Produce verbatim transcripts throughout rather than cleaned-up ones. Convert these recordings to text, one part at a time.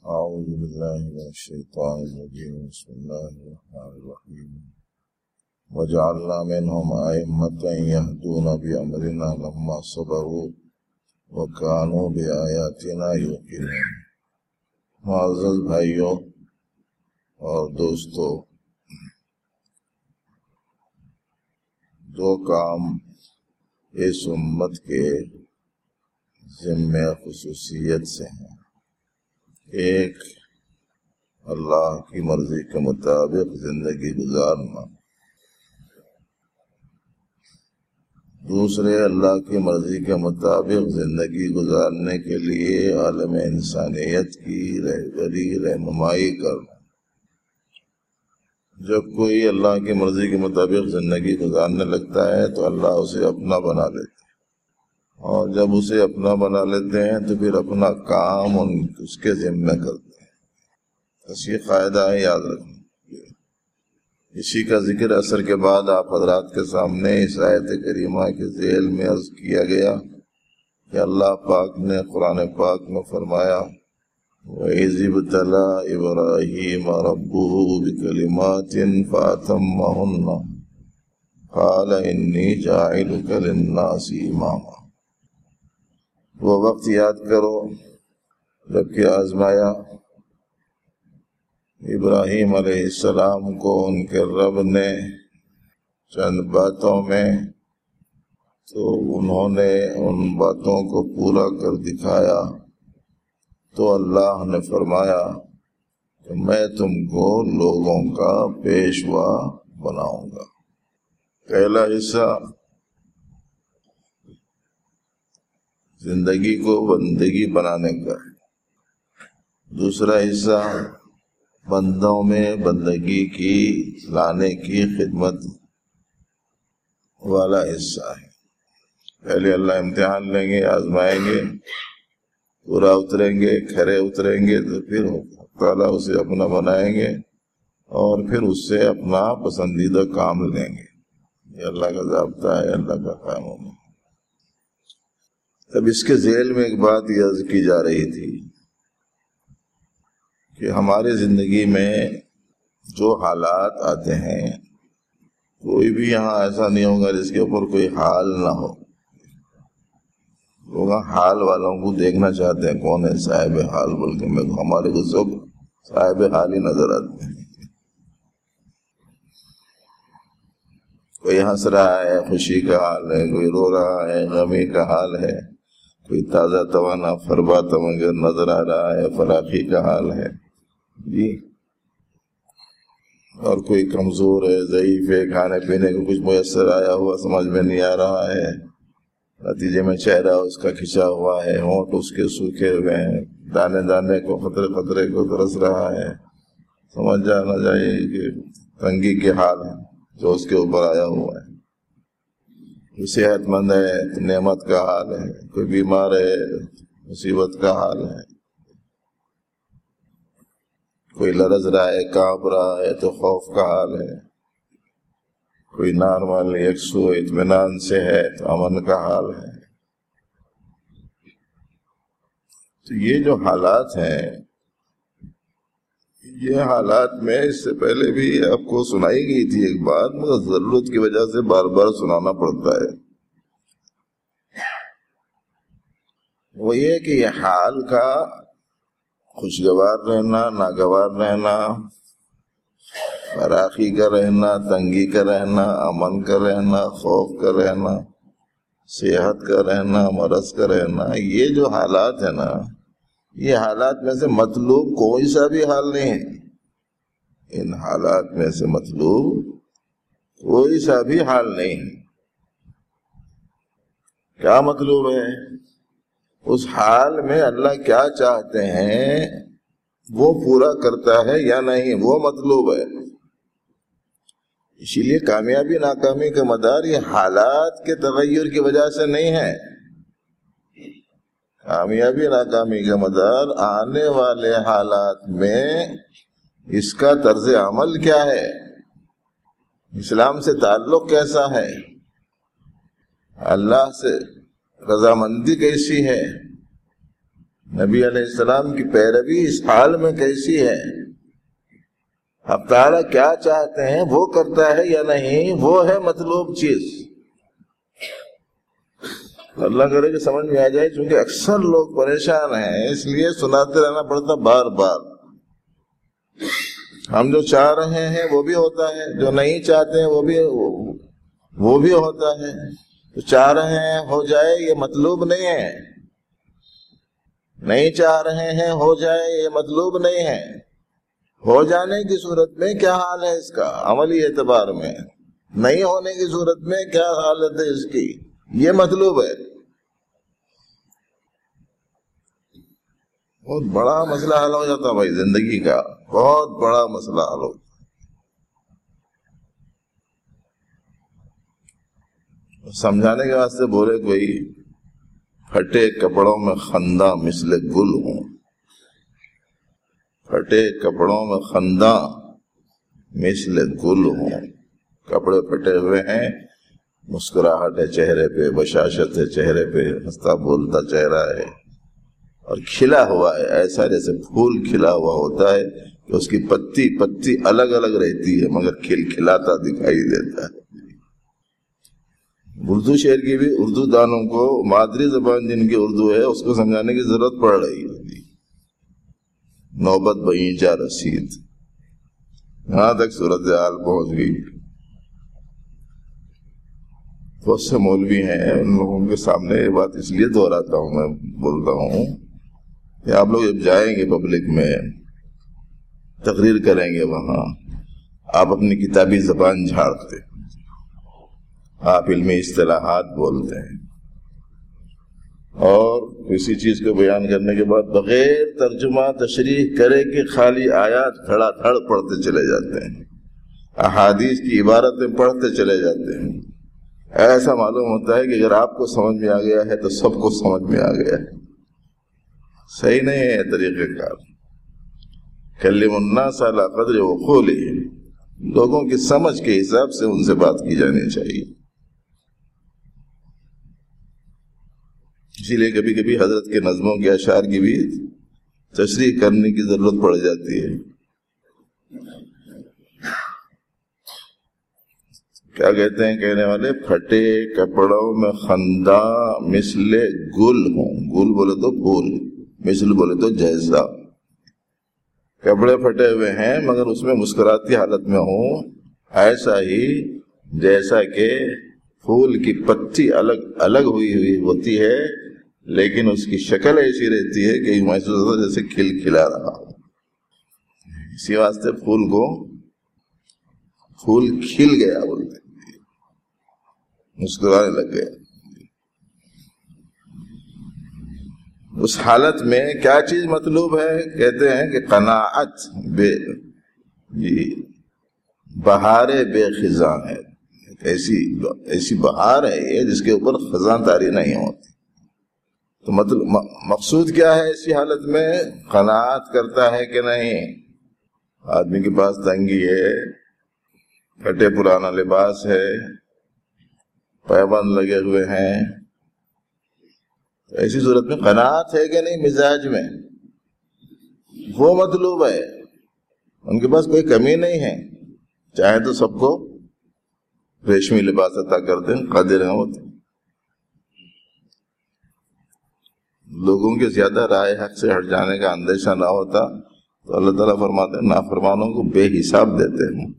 أعوذ بالله من الشيطان الرجيم بسم الله الرحمن الرحيم وجعلنا منهم أئمة يهدون بأمرنا لما صبروا وكانوا بآياتنا يوقنون۔ معزز بھائیوں اور دوستو، دو کام اس امت کے ذمہ خصوصیت سے ہیں۔ ایک، اللہ کی مرضی کے مطابق زندگی گزارنا، دوسرے اللہ کی مرضی کے مطابق زندگی گزارنے کے لیے عالم انسانیت کی رہبری رہنمائی کرنا۔ جب کوئی اللہ کی مرضی کے مطابق زندگی گزارنے لگتا ہے تو اللہ اسے اپنا بنا لیتا ہے، اور جب اسے اپنا بنا لیتے ہیں تو پھر اپنا کام ان اس کے ذمہ کرتے ہیں۔ بس یہ قاعدہ ہے، یاد رکھنا۔ اسی کا ذکر اثر کے بعد آپ حضرات کے سامنے اس آیت کریمہ کے ذیل میں عرض کیا گیا کہ اللہ پاک نے قرآن پاک میں فرمایا وَإِذِ ابْتَلَىٰ إِبْرَاهِيمَ رَبُّهُ بِكَلِمَاتٍ فَأَتَمَّهُنَّ قَالَ إِنِّي جَاعِلُكَ لِلنَّاسِ إِمَامًا۔ وہ وقت یاد کرو جبکہ آزمایا ابراہیم علیہ السلام کو ان کے رب نے چند باتوں میں، تو انہوں نے ان باتوں کو پورا کر دکھایا تو اللہ نے فرمایا کہ میں تم کو لوگوں کا پیشوا بناؤں گا۔ پہلا حصہ زندگی کو بندگی بنانے کا ہے، دوسرا حصہ بندوں میں بندگی کی لانے کی خدمت والا حصہ ہے۔ پہلے اللہ امتحان لیں گے، آزمائیں گے، پورا اتریں گے، کھرے اتریں گے تو پھر تعالیٰ اسے اپنا بنائیں گے اور پھر اس سے اپنا پسندیدہ کام لیں گے۔ یہ اللہ کا ضابطہ ہے، اللہ کا قانون ہے۔ تب اس کے ذیل میں ایک بات یہ عرض کی جا رہی تھی کہ ہماری زندگی میں جو حالات آتے ہیں، کوئی بھی یہاں ایسا نہیں ہوگا جس کے اوپر کوئی حال نہ ہو۔ لوگ حال والوں کو دیکھنا چاہتے ہیں، کون ہے صاحب حال، بلکہ میں ہمارے کو سب صاحب حال ہی نظر آتے ہیں۔ کوئی ہنس رہا ہے، خوشی کا حال ہے، کوئی رو رہا ہے، غمی کا حال ہے، کوئی تازہ توانا فربا تمنگر نظر آ رہا ہے، فراخی کا حال ہے جی، اور کوئی کمزور ہے، ضعیف ہے، کھانے پینے کو کچھ میسر آیا ہوا سمجھ میں نہیں آ رہا ہے، نتیجے میں چہرہ اس کا کھچا ہوا ہے، ہونٹ اس کے سوکھے ہوئے ہیں، دانے دانے کو خطرے خطرے کو ترس رہا ہے، سمجھ جانا چاہیے کہ تنگی کے حال ہے جو اس کے اوپر آیا ہوا ہے۔ کوئی صحت مند ہے تو نعمت کا حال ہے، کوئی بیمار ہے مصیبت کا حال ہے، کوئی لرز رہا ہے، کانپ رہا ہے تو خوف کا حال ہے، کوئی نارمل یکسو اطمینان سے ہے تو امن کا حال ہے۔ تو یہ جو حالات ہیں، یہ حالات میں اس سے پہلے بھی آپ کو سنائی گئی تھی ایک بات، مگر ضرورت کی وجہ سے بار بار سنانا پڑتا ہے۔ وہ یہ کہ یہ حال کا خوشگوار رہنا، ناگوار رہنا، فراخی کا رہنا، تنگی کا رہنا، امن کا رہنا، خوف کا رہنا، صحت کا رہنا، مرض کا رہنا، یہ جو حالات ہیں نا، یہ حالات میں سے مطلوب کوئی سا بھی حال نہیں ہے۔ ان حالات میں سے مطلوب کوئی سا بھی حال نہیں ہے۔ کیا مطلوب ہے؟ اس حال میں اللہ کیا چاہتے ہیں وہ پورا کرتا ہے یا نہیں، وہ مطلوب ہے۔ اسی لیے کامیابی ناکامی کا مدار یہ حالات کے تغیر کی وجہ سے نہیں ہے۔ کامیابی ناکامی کا مدار آنے والے حالات میں اس کا طرز عمل کیا ہے، اسلام سے تعلق کیسا ہے، اللہ سے رضامندی کیسی ہے، نبی علیہ السلام کی پیروی اس حال میں کیسی ہے، اب تعالیٰ کیا چاہتے ہیں وہ کرتا ہے یا نہیں، وہ ہے مطلوب چیز۔ اللہ کرے کہ سمجھ میں آ جائے، چونکہ اکثر لوگ پریشان ہیں اس لیے سناتے رہنا پڑتا بار بار۔ ہم جو چاہ رہے ہیں وہ بھی ہوتا ہے، جو نہیں چاہتے ہیں وہ بھی وہ بھی ہوتا ہے۔ تو چاہ رہے ہیں ہو جائے یہ مطلوب نہیں ہے، نہیں چاہ رہے ہیں ہو جائے یہ مطلوب نہیں ہے۔ ہو جانے کی صورت میں کیا حال ہے اس کا عملی اعتبار میں، نہیں ہونے کی صورت میں کیا حالت ہے اس کی، یہ مطلوب ہے۔ بہت بڑا مسئلہ حل ہو جاتا بھائی، زندگی کا بہت بڑا مسئلہ حل ہو۔ سمجھانے کے واسطے بولے کوئی پھٹے کپڑوں میں خنداں مثل گل ہوں، پھٹے کپڑوں میں خنداں مثل گل ہوں، کپڑے پھٹے ہوئے ہیں، مسکراہٹ ہے چہرے پہ، بشاشت ہے چہرے پہ، ہنستا بولتا چہرہ ہے، اور کھلا ہوا ہے ایسا جیسے پھول کھلا ہوا ہوتا ہے کہ اس کی پتی پتی الگ الگ رہتی ہے مگر کھل کھلاتا دکھائی دیتا ہے۔ اردو شعر کی بھی اردو دانوں کو مادری زبان جن کی اردو ہے اس کو سمجھانے کی ضرورت پڑ رہی ہے۔ نوبت بئیجا رسید، یہاں تک صورتحال پہنچ گئی۔ بہت سے مولوی ہیں، ان لوگوں کے سامنے یہ بات اس لیے دہراتا ہوں، میں بولتا ہوں کہ آپ لوگ جب جائیں گے پبلک میں تقریر کریں گے، وہاں آپ اپنی کتابی زبان جھاڑتے ہیں، آپ علمی اصطلاحات بولتے ہیں، اور کسی چیز کو بیان کرنے کے بعد بغیر ترجمہ تشریح کرے کہ خالی آیات دھڑا دھڑ پڑھتے چلے جاتے ہیں، احادیث کی عبارتیں پڑھتے چلے جاتے ہیں۔ ایسا معلوم ہوتا ہے کہ اگر آپ کو سمجھ میں آ گیا ہے تو سب کو سمجھ میں آ گیا ہے۔ صحیح نہیں ہے طریقہ کار۔ کلم الناس علی قدر عقولہم، لوگوں کی سمجھ کے حساب سے ان سے بات کی جانی چاہیے۔ اسی لیے کبھی کبھی حضرت کے نظموں کے اشعار کی بھی تشریح کرنے کی ضرورت پڑ جاتی ہے۔ کیا کہتے ہیں کہنے والے، پھٹے کپڑوں میں خنداں مثل گل ہوں، گل بولے تو پھول، مثل بولے تو جیسا، کپڑے پھٹے ہوئے ہیں مگر اس میں مسکراتی حالت میں ہوں، ایسا ہی جیسا کہ پھول کی پتی الگ الگ ہوئی ہوئی ہوتی ہے لیکن اس کی شکل ایسی رہتی ہے کہ محسوس ہوتا ہے جیسے کھل کھلا رہا۔ اسی واسطے پھول کو پھول کھل گیا بولتے ہیں، مسکرانے لگ گیا۔ اس حالت میں کیا چیز مطلوب ہے؟ کہتے ہیں کہ قناعت بے جی بہار بے خزاں ہے، ایسی ایسی بہار ہے یہ جس کے اوپر خزاں طاری نہیں ہوتی۔ تو مطلب مقصود کیا ہے اسی حالت میں؟ قناعت کرتا ہے کہ نہیں؟ آدمی کے پاس تنگی ہے، پھٹے پرانا لباس ہے، پابند لگے ہوئے ہیں، ایسی صورت میں قناعت ہے کہ نہیں مزاج میں؟ وہ مطلوب ہے۔ ان کے پاس کوئی کمی نہیں ہے، چاہے تو سب کو ریشمی لباس عطا کر دیں، قادر ہیں وہ۔ لوگوں کے زیادہ رائے حق سے ہٹ جانے کا اندیشہ نہ ہوتا تو اللہ تعالیٰ فرماتے ہیں نافرمانوں کو بے حساب دیتے ہیں۔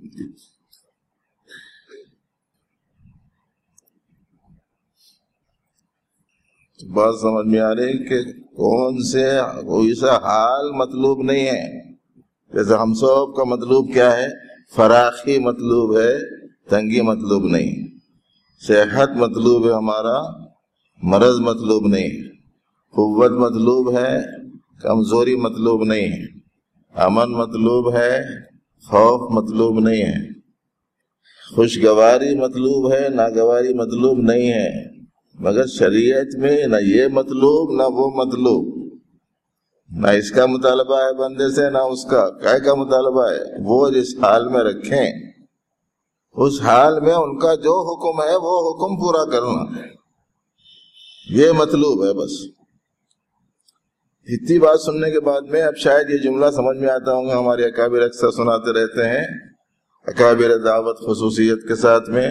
بات سمجھ میں آ رہی کہ کون سے کوئی سا حال مطلوب نہیں ہے۔ جیسے ہم سب کا مطلوب کیا ہے؟ فراخی مطلوب ہے، تنگی مطلوب نہیں۔ صحت مطلوب ہے ہمارا، مرض مطلوب نہیں۔ قوت مطلوب ہے، کمزوری مطلوب نہیں ہے۔ امن مطلوب ہے، خوف مطلوب نہیں ہے۔ خوشگواری مطلوب ہے، ناگواری مطلوب نہیں ہے۔ مگر شریعت میں نہ یہ مطلوب نہ وہ مطلوب، نہ اس کا مطالبہ ہے بندے سے نہ اس کا، کائے کا مطالبہ ہے؟ وہ جس حال میں رکھیں اس حال میں ان کا جو حکم ہے وہ حکم پورا کرنا، یہ مطلوب ہے بس۔ اتنی بات سننے کے بعد میں اب شاید یہ جملہ سمجھ میں آتا ہوگا، ہمارے اکابر اکثر سناتے رہتے ہیں، اکابر دعوت خصوصیت کے ساتھ میں،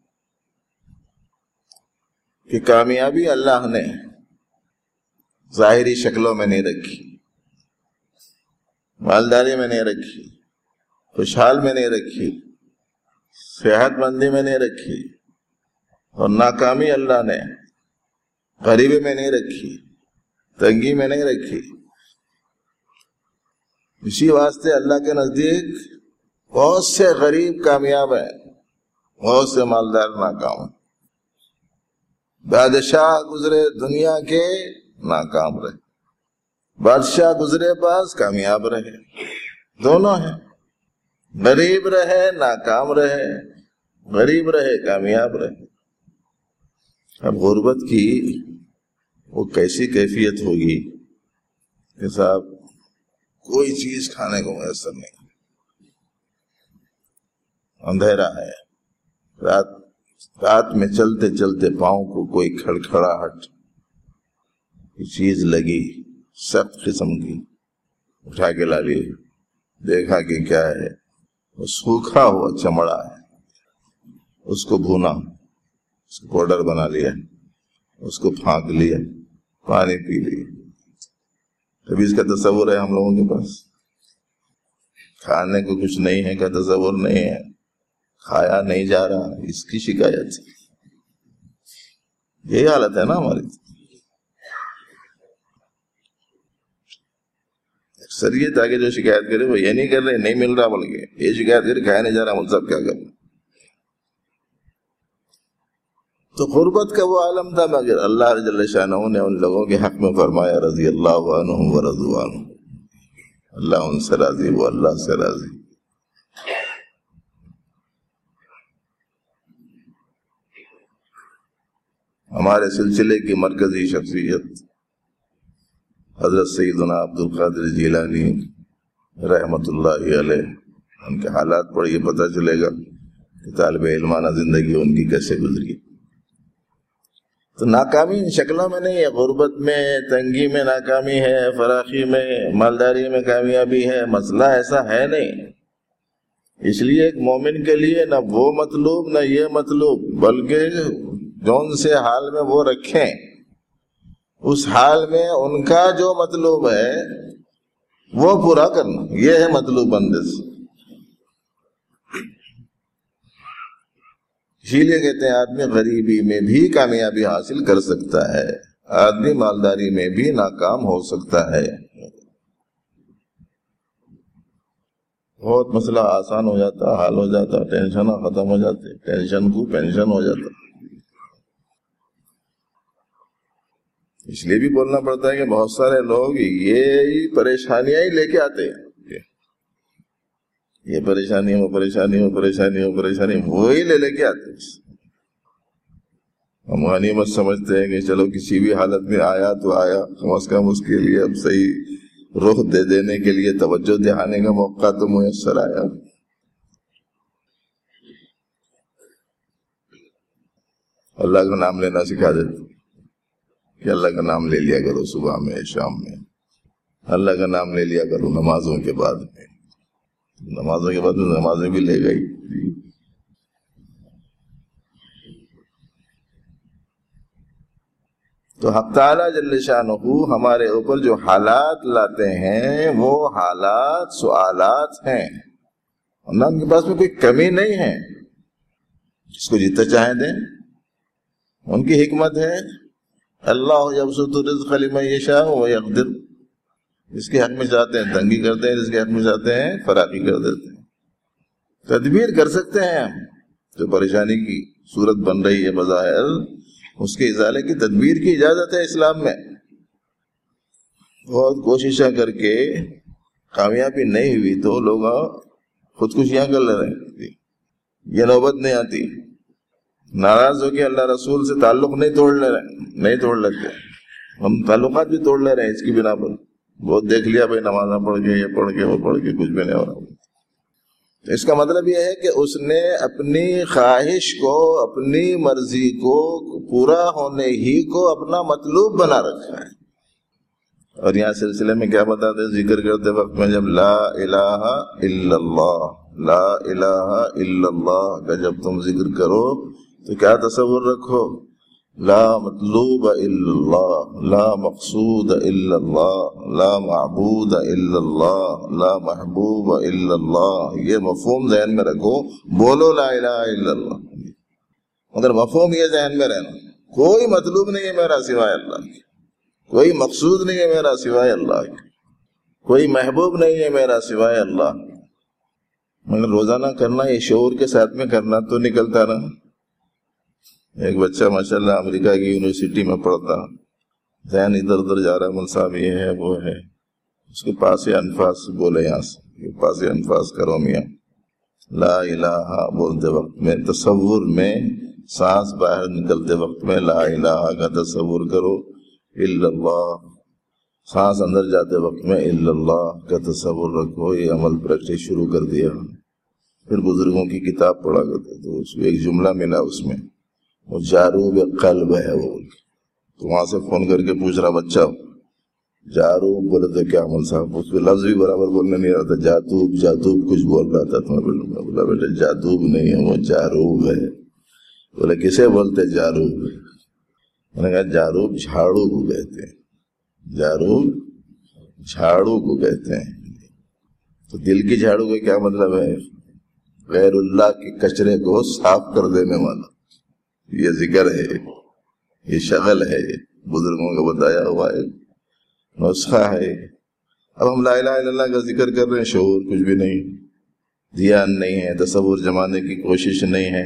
کہ کامیابی اللہ نے ظاہری شکلوں میں نہیں رکھی، مالداری میں نہیں رکھی، خوشحال میں نہیں رکھی، صحت مندی میں نہیں رکھی، اور ناکامی اللہ نے غریبی میں نہیں رکھی، تنگی میں نہیں رکھی۔ اسی واسطے اللہ کے نزدیک بہت سے غریب کامیاب ہیں، بہت سے مالدار ناکام ہیں، بادشاہ گزرے دنیا کے ناکام رہے، بادشاہ گزرے پاس کامیاب رہے، دونوں ہیں، غریب رہے ناکام رہے، غریب رہے کامیاب رہے۔ اب غربت کی وہ کیسی کیفیت ہوگی کہ صاحب کوئی چیز کھانے کو میسر نہیں، اندھیرا ہے، رات رات میں چلتے چلتے پاؤں کو کوئی کھڑکھڑاہٹ کی چیز لگی، سخت قسم کی، اٹھا کے لا لی، دیکھا کہ کیا ہے، وہ سوکھا ہوا چمڑا ہے، اس کو بھونا، اس کو پاؤڈر بنا لیا، اس کو پھانک لیا، پانی پی لیا۔ کبھی اس کا تصور ہے ہم لوگوں کے پاس؟ کھانے کو کچھ نہیں ہے کا تصور نہیں ہے، کھایا نہیں جا رہا، اس کی شکایت، یہی حالت ہے نا ہماری۔ اکثریت آگے جو شکایت کرے وہ یہ نہیں کر رہے نہیں مل رہا، بلکہ یہ شکایت کرے کھایا نہیں جا رہا، مطلب کیا کر رہے۔ تو غربت کا وہ عالم تھا، مگر اللہ جل شانہ نے ان لوگوں کے حق میں فرمایا رضی اللہ عنہم ورضوا عنہ، اللہ ان سے راضی، وہ اللہ سے راضی۔ ہمارے سلسلے کی مرکزی شخصیت حضرت سیدنا عبد القادر جیلانی رحمت اللہ علیہ، ان کے حالات پڑھ یہ پتہ چلے گا کہ طالب علمانہ زندگی ان کی کیسے گزری۔ تو ناکامی ان شکلوں میں نہیں ہے، غربت میں، تنگی میں ناکامی ہے، فراخی میں، مالداری میں کامیابی ہے، مسئلہ ایسا ہے نہیں۔ اس لیے ایک مومن کے لیے نہ وہ مطلوب نہ یہ مطلوب، بلکہ جون سے حال میں وہ رکھیں، اس حال میں ان کا جو مطلوب ہے وہ پورا کرنا، یہ ہے مطلوب بندے سے۔ اسی لیے کہتے ہیں آدمی غریبی میں بھی کامیابی حاصل کر سکتا ہے، آدمی مالداری میں بھی ناکام ہو سکتا ہے۔ بہت مسئلہ آسان ہو جاتا، حل ہو جاتا، ٹینشن ختم ہو جاتے، ٹینشن کو پینشن ہو جاتا۔ اس لیے بھی بولنا پڑتا ہے کہ بہت سارے لوگ یہ پریشانیاں ہی لے کے آتے ہیں، یہ پریشانی وہ پریشانی وہ پریشانی وہ پریشانی وہی لے لے کے آتے ہیں۔ ہم غنیمت سمجھتے ہیں کہ چلو کسی بھی حالت میں آیا تو آیا، کم از کم اس کے لیے اب صحیح رخ دے دینے کے لیے توجہ دہانے کا موقع تو میسر آیا۔ اللہ کا نام لینا سکھا دیتے کہ اللہ کا نام لے لیا کرو صبح میں، شام میں، اللہ کا نام لے لیا کرو نمازوں کے بعد میں، نمازوں کے بعد نمازیں بھی لے گئی۔ تو حق تعالیٰ جل شانہ ہمارے اوپر جو حالات لاتے ہیں وہ حالات سوالات ہیں، اللہ ان کے پاس میں کوئی کمی نہیں ہے، جس کو جتنا چاہیں دیں، ان کی حکمت ہے۔ اللہ یبسط الرزق لمن یشاء ویقدر، جس کے حق میں چاہتے ہیں تنگی کرتے ہیں، جس کے حق میں چاہتے ہیں فراخی کر دیتے ہیں۔ تدبیر کر سکتے ہیں ہم، جو پریشانی کی صورت بن رہی ہے بظاہر، اس کے ازالے کی تدبیر کی اجازت ہے اسلام میں۔ بہت کوششیں کر کے کامیابی نہیں ہوئی تو لوگ خودکشیاں کر لے رہے ہیں، یہ نوبت نہیں آتی، ناراض ہو کے اللہ رسول سے تعلق نہیں توڑ لے رہے، نہیں توڑ لیتے، ہم تعلقات بھی توڑ لے رہے ہیں اس کی بنا پر۔ بہت دیکھ لیا بھائی، نمازاں پڑھ کے، یہ پڑھ کے، وہ پڑھ کے، کچھ بھی نہیں ہو رہا۔ تو اس کا مطلب یہ ہے کہ اس نے اپنی خواہش کو، اپنی مرضی کو پورا ہونے ہی کو اپنا مطلوب بنا رکھا ہے۔ اور یہاں سلسلے میں کیا بتاتے ہیں ذکر کرتے وقت میں؟ جب لا الہ الا اللہ، لا الہ الا اللہ کا جب تم ذکر کرو تو کیا تصور رکھو؟ لا مطلوب الا اللہ، لا مقصود الا اللہ، لا معبود الا اللہ، لا محبوب الا اللہ، یہ مفہوم ذہن میں رکھو. بولو لا الہ الا اللہ، مگر مفہوم یہ ذہن میں رہنا کوئی مطلوب نہیں ہے میرا سوائے اللہ کے، کوئی مقصود نہیں ہے میرا سوائے اللہ کے، کوئی محبوب نہیں ہے میرا سوائے اللہ. مگر روزانہ کرنا، یہ شعور کے ساتھ میں کرنا تو نکلتا نا. ایک بچہ ماشاءاللہ امریکہ کی یونیورسٹی میں پڑھتا، ذہن ادھر ادھر جا رہا ہے، مول صاحب یہ ہے وہ ہے، اس کے پاس یہ انفاس بولے، یہاں سے پاس یہ انفاس کرو میاں. لا الہ بولتے وقت میں تصور میں، سانس باہر نکلتے وقت میں لا الہ کا تصور کرو، الا اللہ سانس اندر جاتے وقت میں الا اللہ کا تصور رکھو. یہ عمل پریکٹس شروع کر دیا. پھر بزرگوں کی کتاب پڑھا کرتے تو اس میں ایک جملہ ملا، اس میں وہ جاروب قلب ہے وہ، تو وہاں سے فون کر کے پوچھ رہا بچہ جاروب بولے تو کیا مول صاحب؟ اس کو لفظ بھی برابر بولنے نہیں رہا تھا، جاتوب جاتوب کچھ بول رہا تھا. تو میں بولا بیٹا جاتوب نہیں ہے وہ جاروب ہے. بولے کسے بولتے جاروب؟ میں نے کہا جاروب جھاڑو کو کہتے ہیں، جاروب جھاڑو کو کہتے ہیں. تو دل کی جھاڑو کا کیا مطلب ہے؟ غیر اللہ کے کچرے کو صاف کر دینے والا. یہ ذکر ہے، یہ شغل ہے، بزرگوں کا بتایا ہوا ہے، نسخہ ہے. اب ہم لا الہ الا اللہ کا ذکر کر رہے ہیں، شعور کچھ بھی نہیں، دھیان نہیں ہے، تصور جمانے کی کوشش نہیں ہے.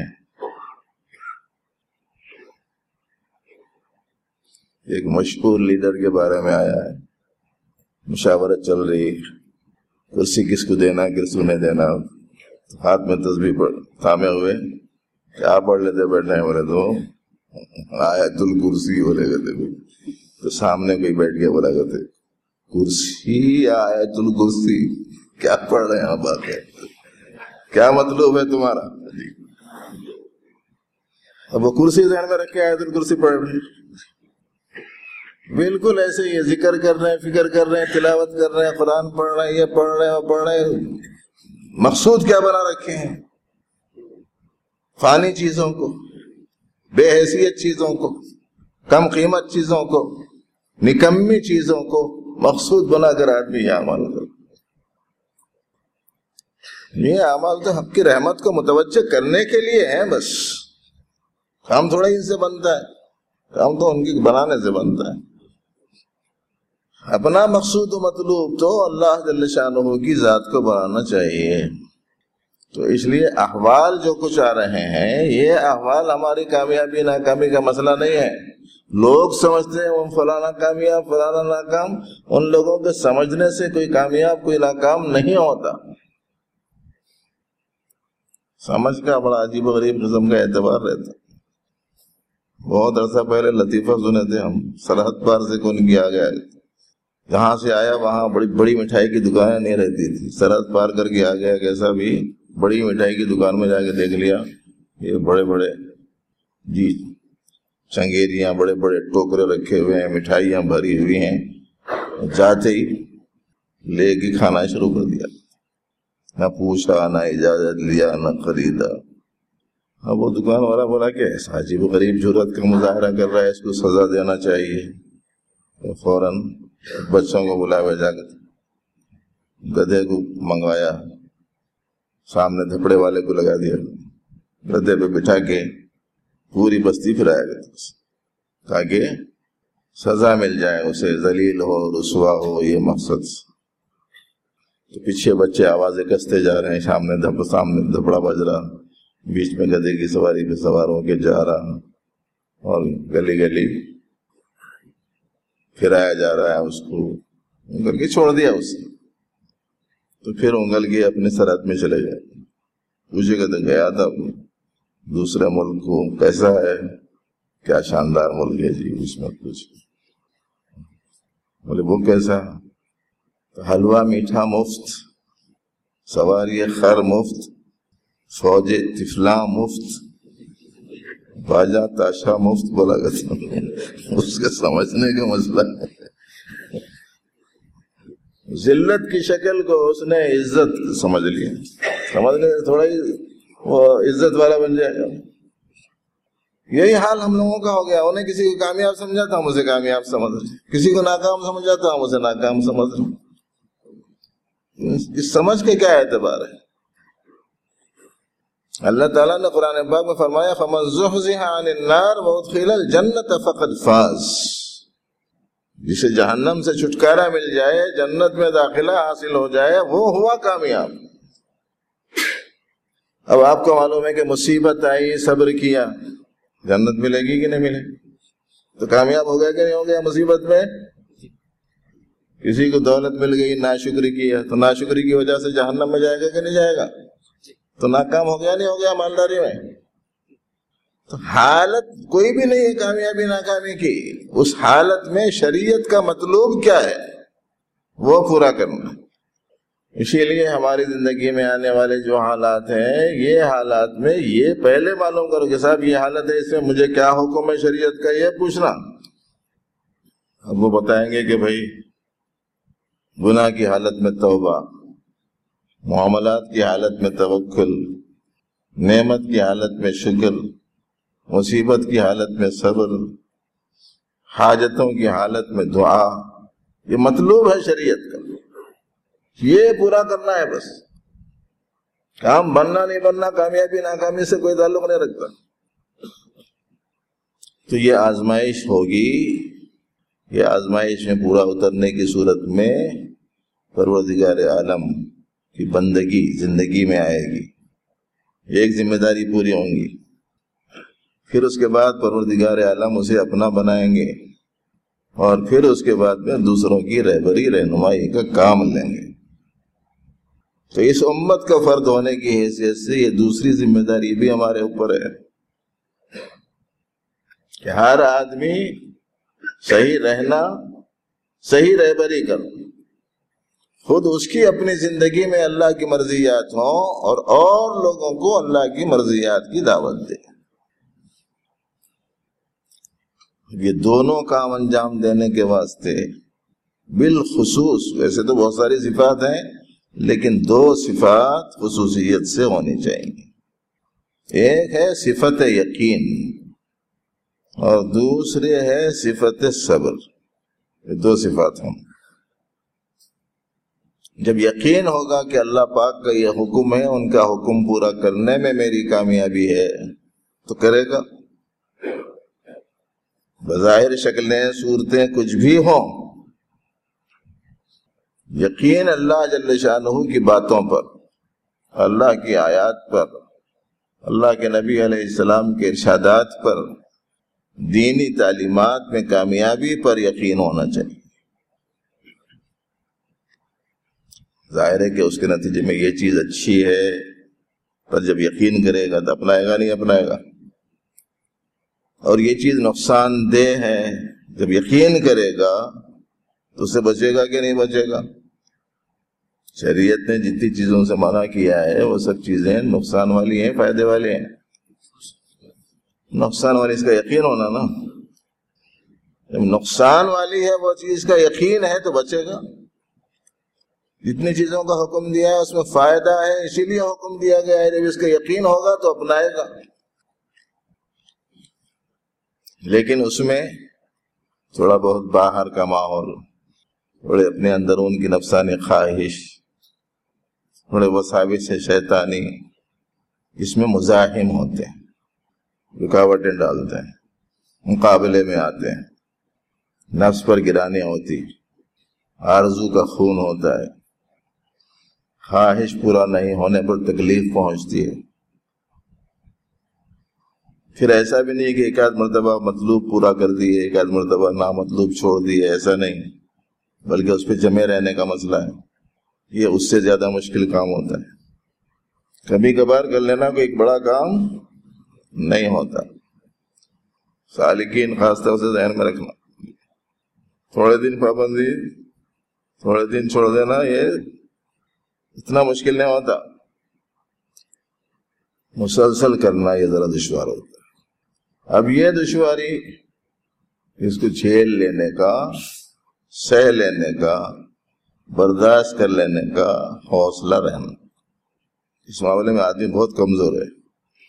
ایک مشہور لیڈر کے بارے میں آیا ہے، مشاورت چل رہی، کرسی کس کو دینا کس کو نہیں دینا. ہاتھ میں تسبیح پڑھ تھامے ہوئے، کیا پڑھ لیتے بیٹھنے؟ بولے تو آیت الکرسی بولے کرتے. تو سامنے کوئی بیٹھ کے بولا کرتے کرسی آیت الکرسی کیا پڑھ رہے ہیں آپ؟ آتے کیا مطلب ہے تمہارا؟ اب وہ کرسی ذہن میں رکھ کے آیت الکرسی پڑھ رہے ہیں. بالکل ایسے ہی ذکر کر رہے ہیں، فکر کر رہے ہیں، تلاوت کر رہے ہیں، قرآن پڑھ رہے ہیں، یہ پڑھ رہے ہیں وہ پڑھ رہے ہیں. مقصود کیا بنا رکھے ہیں؟ فانی چیزوں کو، بے حیثیت چیزوں کو، کم قیمت چیزوں کو، نکمی چیزوں کو مقصود بنا کر آدمی یہ اعمال کرتا. یہ اعمال تو حق کی رحمت کو متوجہ کرنے کے لیے ہیں بس. کام تھوڑا ان سے بنتا ہے، کام تو ان کی بنانے سے بنتا ہے. اپنا مقصود و مطلوب تو اللہ جل شانہ کی ذات کو بنانا چاہیے. تو اس لیے احوال جو کچھ آ رہے ہیں، یہ احوال ہماری کامیابی ناکامی کا مسئلہ نہیں ہے. لوگ سمجھتے ہیں وہ فلانا کامیاب فلانا ناکام، ان لوگوں کے سمجھنے سے کوئی کامیاب کوئی ناکام نہیں ہوتا. سمجھ کا بڑا عجیب و غریب قسم کا اعتبار رہتا. بہت عرصہ پہلے لطیفہ سنے تھے ہم، سرحد پار سے کون کیا گیا، جہاں سے آیا وہاں بڑی بڑی مٹھائی کی دکانیں نہیں رہتی تھی. سرحد پار کر کے آ گیا، کیسا بھی بڑی مٹھائی کی دکان میں جا کے دیکھ لیا، یہ بڑے بڑے جی چنگیریاں، بڑے بڑے ٹوکرے رکھے ہوئے ہیں، مٹھائیاں بھری ہوئی ہیں. جاتے ہی لے کے کھانا شروع کر دیا، نہ پوچھا، نہ اجازت لیا، نہ خریدا. اب وہ دکان والا بولا کہ ایسا عجیب و غریب جرات کا مظاہرہ کر رہا ہے، اس کو سزا دینا چاہیے. تو فوراً بچوں کو بلایا، جا کر گدھے کو منگوایا، سامنے دھپڑے والے کو لگا دیا، گدھے پہ بٹھا کے پوری بستی پھرایا گیا تاکہ سزا مل جائے، اسے ذلیل ہو، رسوا ہو، یہ مقصد. تو پیچھے بچے آوازیں کستے جا رہے ہیں، سامنے دھپ سامنے دھپڑا بج رہا، بیچ میں گدھے کی سواری پہ سوار ہو کے جا رہا، اور گلی گلی پھرایا جا رہا ہے. اس کو انگل کے چھوڑ دیا اسے. تو پھر انگل کے اپنے سرحد میں چلے گئے. پوچھے گا تو گیا تھا دوسرے ملک کو، کیسا ہے؟ کیا شاندار ملک ہے جی، اس میں کچھ. بولے وہ کیسا؟ حلوہ میٹھا مفت، سواری خر مفت، فوج طفلاں مفت، باجا تاشا مفت. بولا کرتا اس کے سمجھنے کا مسئلہ ہے. ذلت کی شکل کو اس نے عزت سمجھ لیا، سمجھ لیا تھوڑا ہی وہ عزت والا بن جائے گا۔ یہی حال ہم لوگوں کا ہو گیا، انہیں کسی کو کامیاب سمجھا تھا ہم اسے کامیاب سمجھ رہے، کسی کو ناکام سمجھا تھا ہم اسے ناکام سمجھ رہے۔ اس سمجھ کے کیا اعتبار ہے؟ اللہ تعالیٰ نے قرآن پاک میں فرمایا فَمَن زُحْزِحَ عَنِ النَّارِ وَأُدْخِلَ الْجَنَّةَ فَقَدْ فَازَ، جسے جہنم سے چھٹکارا مل جائے، جنت میں داخلہ حاصل ہو جائے، وہ ہوا کامیاب۔ اب آپ کو معلوم ہے کہ مصیبت آئی، صبر کیا، جنت ملے گی کہ نہیں ملے؟ تو کامیاب ہو گیا کہ نہیں ہو گیا مصیبت میں؟ کسی کو دولت مل گئی، ناشکری کیا تو ناشکری کی وجہ سے جہنم میں جائے گا کہ نہیں جائے گا؟ تو ناکام ہو گیا نہیں ہو گیا مالداری میں؟ تو حالت کوئی بھی نہیں ہے کامیابی ناکامی کی، اس حالت میں شریعت کا مطلوب کیا ہے وہ پورا کرنا۔ اسی لیے ہماری زندگی میں آنے والے جو حالات ہیں، یہ حالات میں یہ پہلے معلوم کرو کہ صاحب یہ حالت ہے، اس میں مجھے کیا حکم ہے شریعت کا، یہ پوچھنا۔ اب وہ بتائیں گے کہ بھائی گناہ کی حالت میں توبہ، معاملات کی حالت میں توکل، نعمت کی حالت میں شکر، مصیبت کی حالت میں صبر، حاجتوں کی حالت میں دعا، یہ مطلوب ہے شریعت کا، یہ پورا کرنا ہے بس۔ کام بننا نہیں بننا کامیابی ناکامی سے کوئی تعلق نہیں رکھتا۔ تو یہ آزمائش ہوگی، یہ آزمائش میں پورا اترنے کی صورت میں پروردگار عالم کی بندگی زندگی میں آئے گی، ایک ذمہ داری پوری ہوں گی، پھر اس کے بعد پروردگار عالم اسے اپنا بنائیں گے، اور پھر اس کے بعد میں دوسروں کی رہبری رہنمائی کا کام لیں گے۔ تو اس امت کا فرد ہونے کی حیثیت سے یہ دوسری ذمہ داری بھی ہمارے اوپر ہے کہ ہر آدمی صحیح رہنا، صحیح رہبری کرنا، خود اس کی اپنی زندگی میں اللہ کی مرضیات ہوں اور اور لوگوں کو اللہ کی مرضیات کی دعوت دے۔ یہ دونوں کام انجام دینے کے واسطے بالخصوص، ویسے تو بہت ساری صفات ہیں لیکن دو صفات خصوصیت سے ہونی چاہیے، ایک ہے صفت یقین اور دوسرے ہے صفت صبر، یہ دو صفات ہوں۔ جب یقین ہوگا کہ اللہ پاک کا یہ حکم ہے، ان کا حکم پورا کرنے میں میری کامیابی ہے، تو کرے گا، بظاہر شکلیں صورتیں کچھ بھی ہوں، یقین اللہ جل شانہ کی باتوں پر، اللہ کی آیات پر، اللہ کے نبی علیہ السلام کے ارشادات پر، دینی تعلیمات میں کامیابی پر یقین ہونا چاہیے۔ ظاہر ہے کہ اس کے نتیجے میں یہ چیز اچھی ہے، پر جب یقین کرے گا تو اپنائے گا نہیں اپنائے گا، اور یہ چیز نقصان دہ ہے، جب یقین کرے گا تو اس سے بچے گا کہ نہیں بچے گا؟ شریعت نے جتنی چیزوں سے منع کیا ہے وہ سب چیزیں نقصان والی ہیں فائدے والی ہیں؟ نقصان والی اس کا یقین ہونا نا، جب نقصان والی ہے وہ چیز کا یقین ہے تو بچے گا۔ جتنی چیزوں کا حکم دیا ہے اس میں فائدہ ہے، اسی لیے حکم دیا گیا ہے، جب اس کا یقین ہوگا تو اپنائے گا۔ لیکن اس میں تھوڑا بہت باہر کا ماحول، تھوڑے اپنے اندرون کی نفسانی خواہش، تھوڑے وساوس سے شیطانی اس میں مزاحم ہوتے ہیں، رکاوٹیں ڈالتے ہیں، مقابلے میں آتے ہیں، نفس پر گرانی ہوتی، آرزو کا خون ہوتا ہے، خواہش پورا نہیں ہونے پر تکلیف پہنچتی ہے۔ پھر ایسا بھی نہیں کہ ایک آدھ مرتبہ مطلوب پورا کر دیے، ایک آدھ مرتبہ نامطلوب چھوڑ دیے، ایسا نہیں، بلکہ اس پہ جمے رہنے کا مسئلہ ہے، یہ اس سے زیادہ مشکل کام ہوتا ہے۔ کبھی کبھار کر لینا کوئی ایک بڑا کام نہیں ہوتا، سالکین خاص طور سے ذہن میں رکھنا، تھوڑے دن پابندی، تھوڑے دن چھوڑ دینا، یہ اتنا مشکل نہیں ہوتا، مسلسل کرنا یہ ذرا دشوار ہوتا ہے۔ اب یہ دشواری اس کو جھیل لینے کا، سہ لینے کا، برداشت کر لینے کا حوصلہ رہنا. اس معاملے میں آدمی بہت کمزور ہے.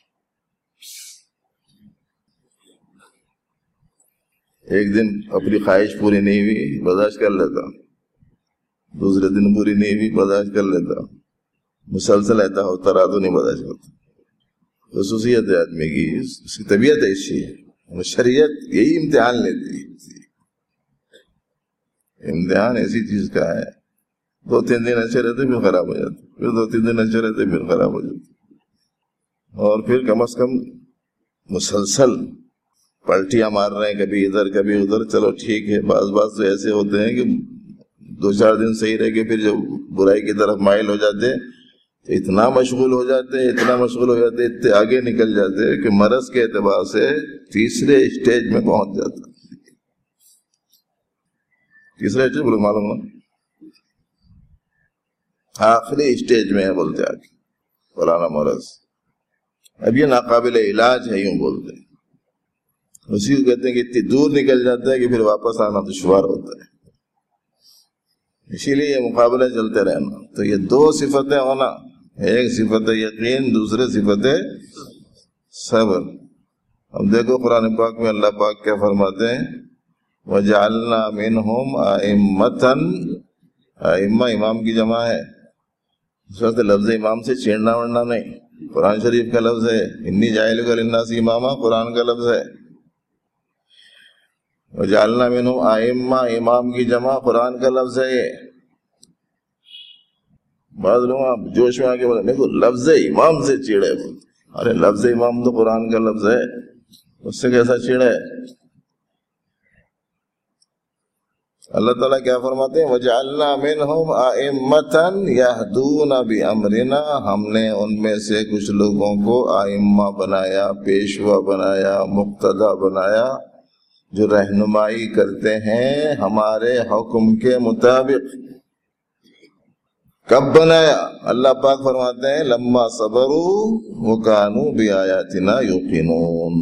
ایک دن اپنی خواہش پوری نہیں ہوئی برداشت کر لیتا، دوسرے دن پوری نہیں ہوئی برداشت کر لیتا، مسلسل ایسا ہوتا رہا تو نہیں برداشت کرتا. خصوصیت ہے آدمی کی، اس کی طبیعت ایسی ہے. شریعت یہی امتحان لیتی ہے. امتحان ایسی چیز کا ہے، دو تین دن اچھے رہتے پھر خراب ہو جاتے، پھر دو تین دن اچھے رہتے پھر خراب ہو جاتے، اور پھر کم از کم مسلسل پلٹیاں مار رہے ہیں، کبھی ادھر کبھی ادھر. چلو ٹھیک ہے، بعض بعض تو ایسے ہوتے ہیں کہ دو چار دن صحیح رہ کے پھر جب برائی کی طرف مائل ہو جاتے تو اتنا مشغول ہو جاتے اتنا مشغول ہو جاتے اتنے آگے نکل جاتے کہ مرض کے اعتبار سے تیسرے اسٹیج میں پہنچ جاتا. تیسرا اسٹیج بولے معلوم ہو، آخری اسٹیج میں ہے بولتے آگے فلانا مرض، اب یہ ناقابل علاج ہے یوں بولتے ہیں. اسی کو کہتے ہیں کہ اتنی دور نکل جاتا ہے کہ پھر واپس آنا دشوار ہوتا ہے. اسی لیے یہ مقابلے چلتے رہنا. تو یہ دو صفتیں ہونا، ایک صفت یقین، دوسرے صفت صبر. اب دیکھو قرآن پاک میں اللہ پاک کیا فرماتے ہیں، وَجَعَلْنَا مِنْهُمْ أَئِمَّةً. ائمہ امام کی جمع ہے. اس وقت لفظ امام سے چھیڑنا وڑنا نہیں، قرآن شریف کا لفظ ہے. انی جاعلک للناس اماما قرآن کا لفظ ہے. وَجَعَلْنَا مِنْهُمْ أَئِمَّةً امام کی جمع قرآن کا لفظ ہے. یہ بعض لوگ آپ جوش میں آ کے بولے دیکھو لفظ امام سے چیڑے. ارے لفظ امام تو قرآن کا لفظ ہے، اس سے کیسا چیڑے؟ اللہ تعالیٰ کیا فرماتے ہیں، وَجَعَلْنَا مِنْهُمْ أَئِمَّةً يَهْدُونَ بِأَمْرِنَا. ہم نے ان میں سے کچھ لوگوں کو ائمہ بنایا، پیشوا بنایا، مقتدی بنایا، جو رہنمائی کرتے ہیں ہمارے حکم کے مطابق. کب بنایا؟ اللہ پاک فرماتے ہیں لما صبروا وكانوا بآیاتنا یوقنون.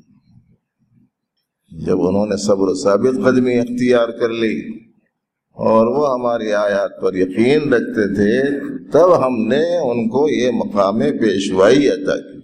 جب انہوں نے صبر و ثابت قدمی اختیار کر لی اور وہ ہماری آیات پر یقین رکھتے تھے، تب ہم نے ان کو یہ مقام پیشوائی عطا کی.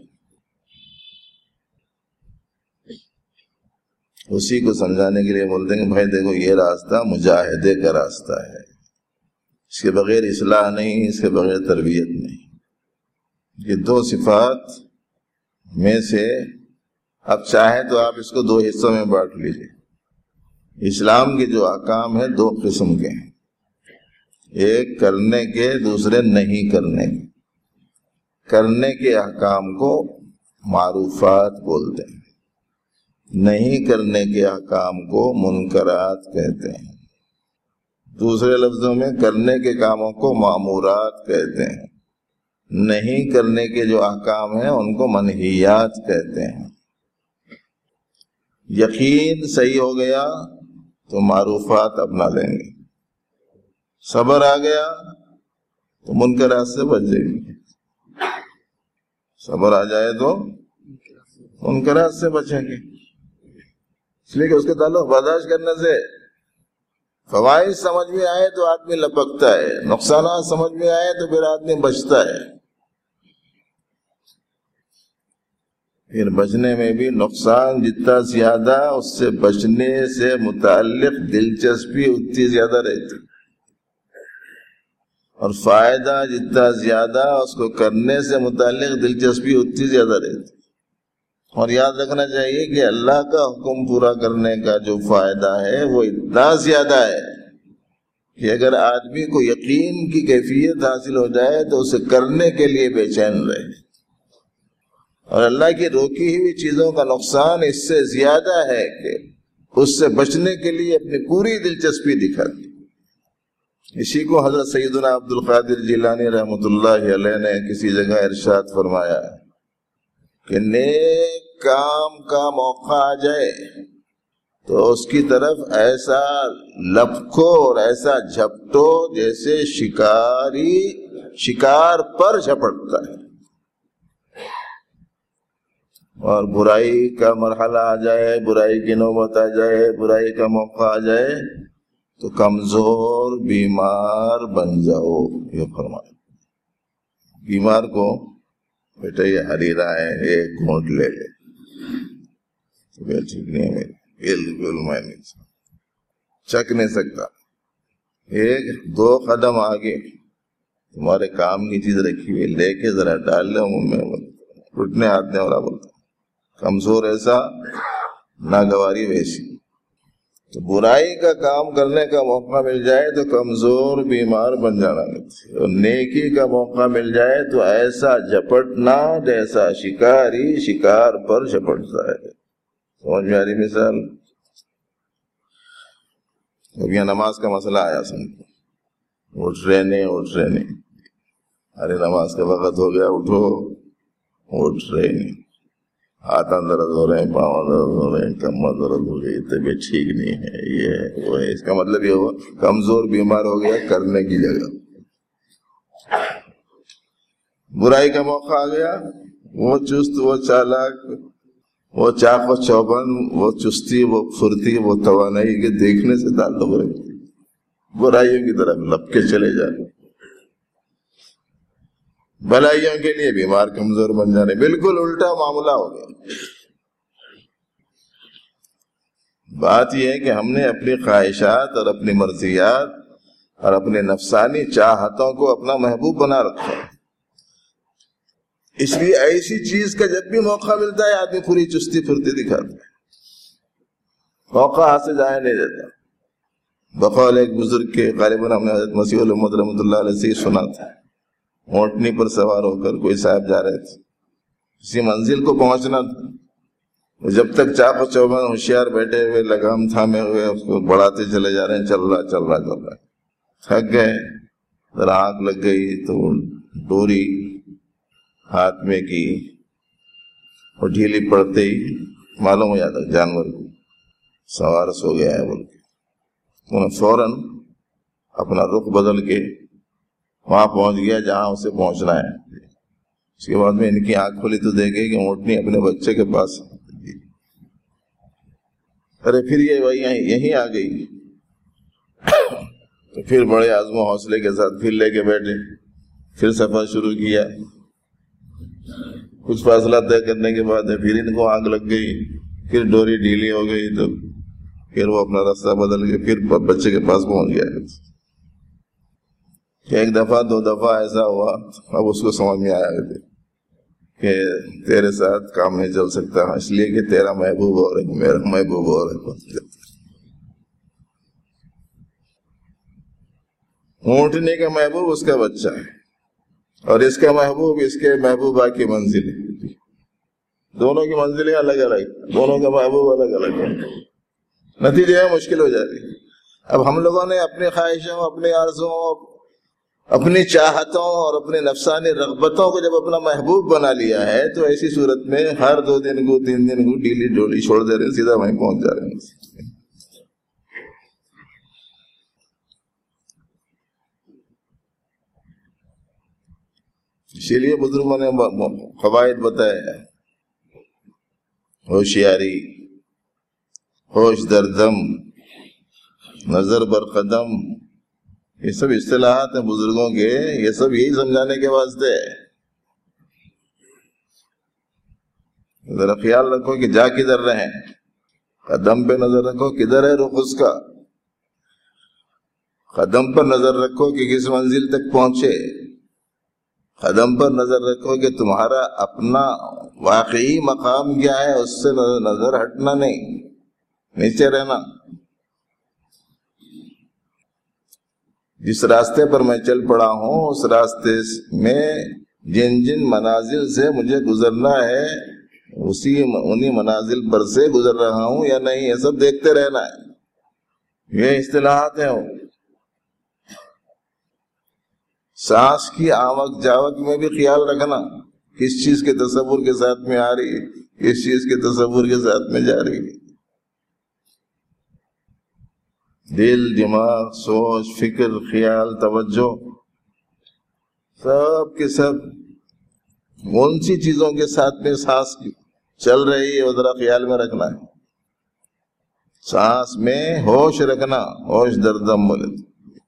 اسی کو سمجھانے کے لیے بولتے ہیں کہ بھائی دیکھو یہ راستہ مجاہدے کا راستہ ہے، اس کے بغیر اصلاح نہیں، اس کے بغیر تربیت نہیں. یہ دو صفات میں سے اب چاہیں تو آپ اس کو دو حصوں میں بانٹ لیجیے. اسلام کے جو احکام ہیں دو قسم کے ہیں، ایک کرنے کے، دوسرے نہیں کرنے کے. کرنے کے احکام کو معروفات بولتے ہیں، نہیں کرنے کے احکام کو منکرات کہتے ہیں. دوسرے لفظوں میں کرنے کے کاموں کو مامورات کہتے ہیں، نہیں کرنے کے جو احکام ہیں ان کو منہیات کہتے ہیں. یقین صحیح ہو گیا تو معروفات اپنا لیں گے، صبر آ گیا تو منکرات سے بچ جائیں گے. صبر آ جائے تو منکرات سے بچیں گے، اس لیے کہ اس کے تعلق برداشت کرنے سے. فوائد سمجھ میں آئے تو آدمی لپکتا ہے، نقصانات سمجھ میں آئے تو پھر آدمی بچتا ہے. پھر بچنے میں بھی نقصان جتنا زیادہ، اس سے بچنے سے متعلق دلچسپی اتنی زیادہ رہتی، اور فائدہ جتنا زیادہ اس کو کرنے سے متعلق دلچسپی اتنی زیادہ رہتی. اور یاد رکھنا چاہیے کہ اللہ کا حکم پورا کرنے کا جو فائدہ ہے وہ اتنا زیادہ ہے کہ اگر آدمی کو یقین کی کیفیت حاصل ہو جائے تو اسے کرنے کے لیے بے چین رہے. اور اللہ کی روکی ہوئی چیزوں کا نقصان اس سے زیادہ ہے کہ اس سے بچنے کے لیے اپنی پوری دلچسپی دکھاتی. اسی کو حضرت سیدنا عبد القادر جیلانی رحمۃ اللہ علیہ نے کسی جگہ ارشاد فرمایا کہ نیک کام کا موقع آ جائے تو اس کی طرف ایسا لپکو اور ایسا جھپٹو جیسے شکاری شکار پر جھپٹتا ہے. اور برائی کا مرحلہ آ جائے، برائی کی نوبت آ جائے، برائی کا موقع آ جائے تو کمزور بیمار بن جاؤ، یہ فرمایا۔ بیمار کو بیٹا یہ ہریرا ہے، ایک گھونٹ لے لے، ٹھیک نہیں ہے میری، بالکل میں نہیں چک نہیں سکتا، ایک دو قدم آگے تمہارے کام کی چیز رکھی ہوئی لے کے ذرا ڈال لے منہ میں، ٹوٹنے ہاتھنے والا بولتا، کمزور ایسا ناگواری ویسی۔ تو برائی کا کام کرنے کا موقع مل جائے تو کمزور بیمار بن جانا، اور نیکی کا موقع مل جائے تو ایسا جھپٹنا جیسا شکاری شکار پر جھپٹتا ہے۔ سمجھ میں آ رہی مثال؟ اب یہاں نماز کا مسئلہ آیا سن، اٹھ رہے نہیں اٹھ رہے نہیں، ارے نماز کا وقت ہو گیا، اٹھو، اٹھ رہے نہیں، ہاتھ درد ہو رہے ہیں، پاؤں درد ہو رہے ہیں، کمر درد ہو گئی، طبیعت ٹھیک نہیں ہے، یہ ہے وہ ہے۔ اس کا مطلب یہ ہوا کمزور بیمار ہو گیا کرنے کی جگہ۔ برائی کا موقع آ گیا، وہ چست، وہ چالاک، وہ چاق و چوبند، وہ چستی، وہ پھرتی، وہ توانائی کے دیکھنے سے تعلق رکھتی، برائیوں کی طرف لپ کے چلے جانے، بھلائیوں کے لیے بیمار کمزور بن جانے، بالکل الٹا معاملہ ہو گیا۔ بات یہ ہے کہ ہم نے اپنی خواہشات اور اپنی مرضیات اور اپنے نفسانی چاہتوں کو اپنا محبوب بنا رکھا ہے، اس لیے ایسی چیز کا جب بھی موقع ملتا ہے آدمی پوری چستی پھرتی دکھاتا ہے، موقع ہاتھ سے جانے نہیں دیتا۔ بقول ایک بزرگ کے، غالباً ہم نے حضرت مسیح الامت رحمۃ اللہ علیہ سے سنا تھا، اونٹنی پر سوار ہو کر کوئی صاحب جا رہے تھے، کسی منزل کو پہنچنا تھا، جب تک چاق و چوبند ہوشیار بیٹھے ہوئے لگام تھامے ہوئے اس کو بڑھاتے چلے جا رہے ہیں، چل رہا چل رہا چل رہا تھک گئے، ذرا آنکھ لگ گئی تو ڈوری ہاتھ میں کی اور ڈھیلی پڑتے ہی معلوم ہو جاتا جانور کو سوار سو گیا ہے بول کے، انہوں نے فوراً اپنا رخ بدل کے وہاں پہنچ گیا جہاں اسے پہنچنا ہے۔ اس کے بعد میں ان کی آنکھ کھلی تو دیکھے کہ اونٹنی اپنے بچے کے پاس، ارے پھر یہ وہی یہیں آ گئی، تو پھر بڑے عزم و حوصلے کے ساتھ پھر لے کے بیٹھے، پھر سفر شروع کیا، کچھ فاصلہ طے کرنے کے بعد پھر ان کو آنکھ لگ گئی، پھر ڈوری ڈھیلی ہو گئی، تو پھر وہ اپنا راستہ بدل کے پھر بچے کے پاس پہنچ گیا۔ کہ ایک دفعہ دو دفعہ ایسا ہوا، اب اس کو سمجھ میں آیا کہ تیرے ساتھ کام نہیں چل سکتا، اس لیے کہ تیرا محبوب اور ہے، میرا محبوب اور ہے۔ اونٹنے کا محبوب اس کا بچہ ہے، اور اس کا محبوب اس کے محبوبہ کی منزل ہے، دونوں کی منزلیں الگ الگ، دونوں کا محبوب الگ الگ ہے، نتیجے میں مشکل ہو جاتی ہے۔ اب ہم لوگوں نے اپنی خواہشوں، اپنی آرزوں، اپنی چاہتوں اور اپنے نفسانی رغبتوں کو جب اپنا محبوب بنا لیا ہے تو ایسی صورت میں ہر دو دن کو تین دن کو ڈیلی ڈولی چھوڑ دے رہے ہیں، سیدھا وہیں پہنچ جا رہے ہیں۔ اسی لیے بزرگوں نے فوائد بتائے ہیں، ہوشیاری، ہوش در دم، نظر بر قدم، یہ سب اصطلاحات ہیں بزرگوں کے، یہ سب یہی سمجھانے کے واسطے ہے۔ ذرا خیال رکھو کہ جا کدھر رہے ہیں، قدم پہ نظر رکھو کدھر ہے رخ اس کا، قدم پر نظر رکھو کہ کس منزل تک پہنچے، قدم پر نظر رکھو کہ تمہارا اپنا واقعی مقام کیا ہے، اس سے نظر ہٹنا نہیں، نیچے رہنا۔ جس راستے پر میں چل پڑا ہوں اس راستے میں جن جن منازل سے مجھے گزرنا ہے اسی انہی منازل پر سے گزر رہا ہوں یا نہیں، یہ سب دیکھتے رہنا ہے۔ یہ اصطلاحات ہیں۔ سانس کی آمک جاوک میں بھی خیال رکھنا، کس چیز کے تصور کے ساتھ میں آ رہی ہے، کس چیز کے تصور کے ساتھ میں جا رہی ہے۔ دل، دماغ، سوچ، فکر، خیال، توجہ، سب کے سب کون سی چیزوں کے ساتھ میں سانس چل رہی ہے وہ ذرا خیال میں رکھنا ہے۔ سانس میں ہوش رکھنا، ہوش دردم بولے تو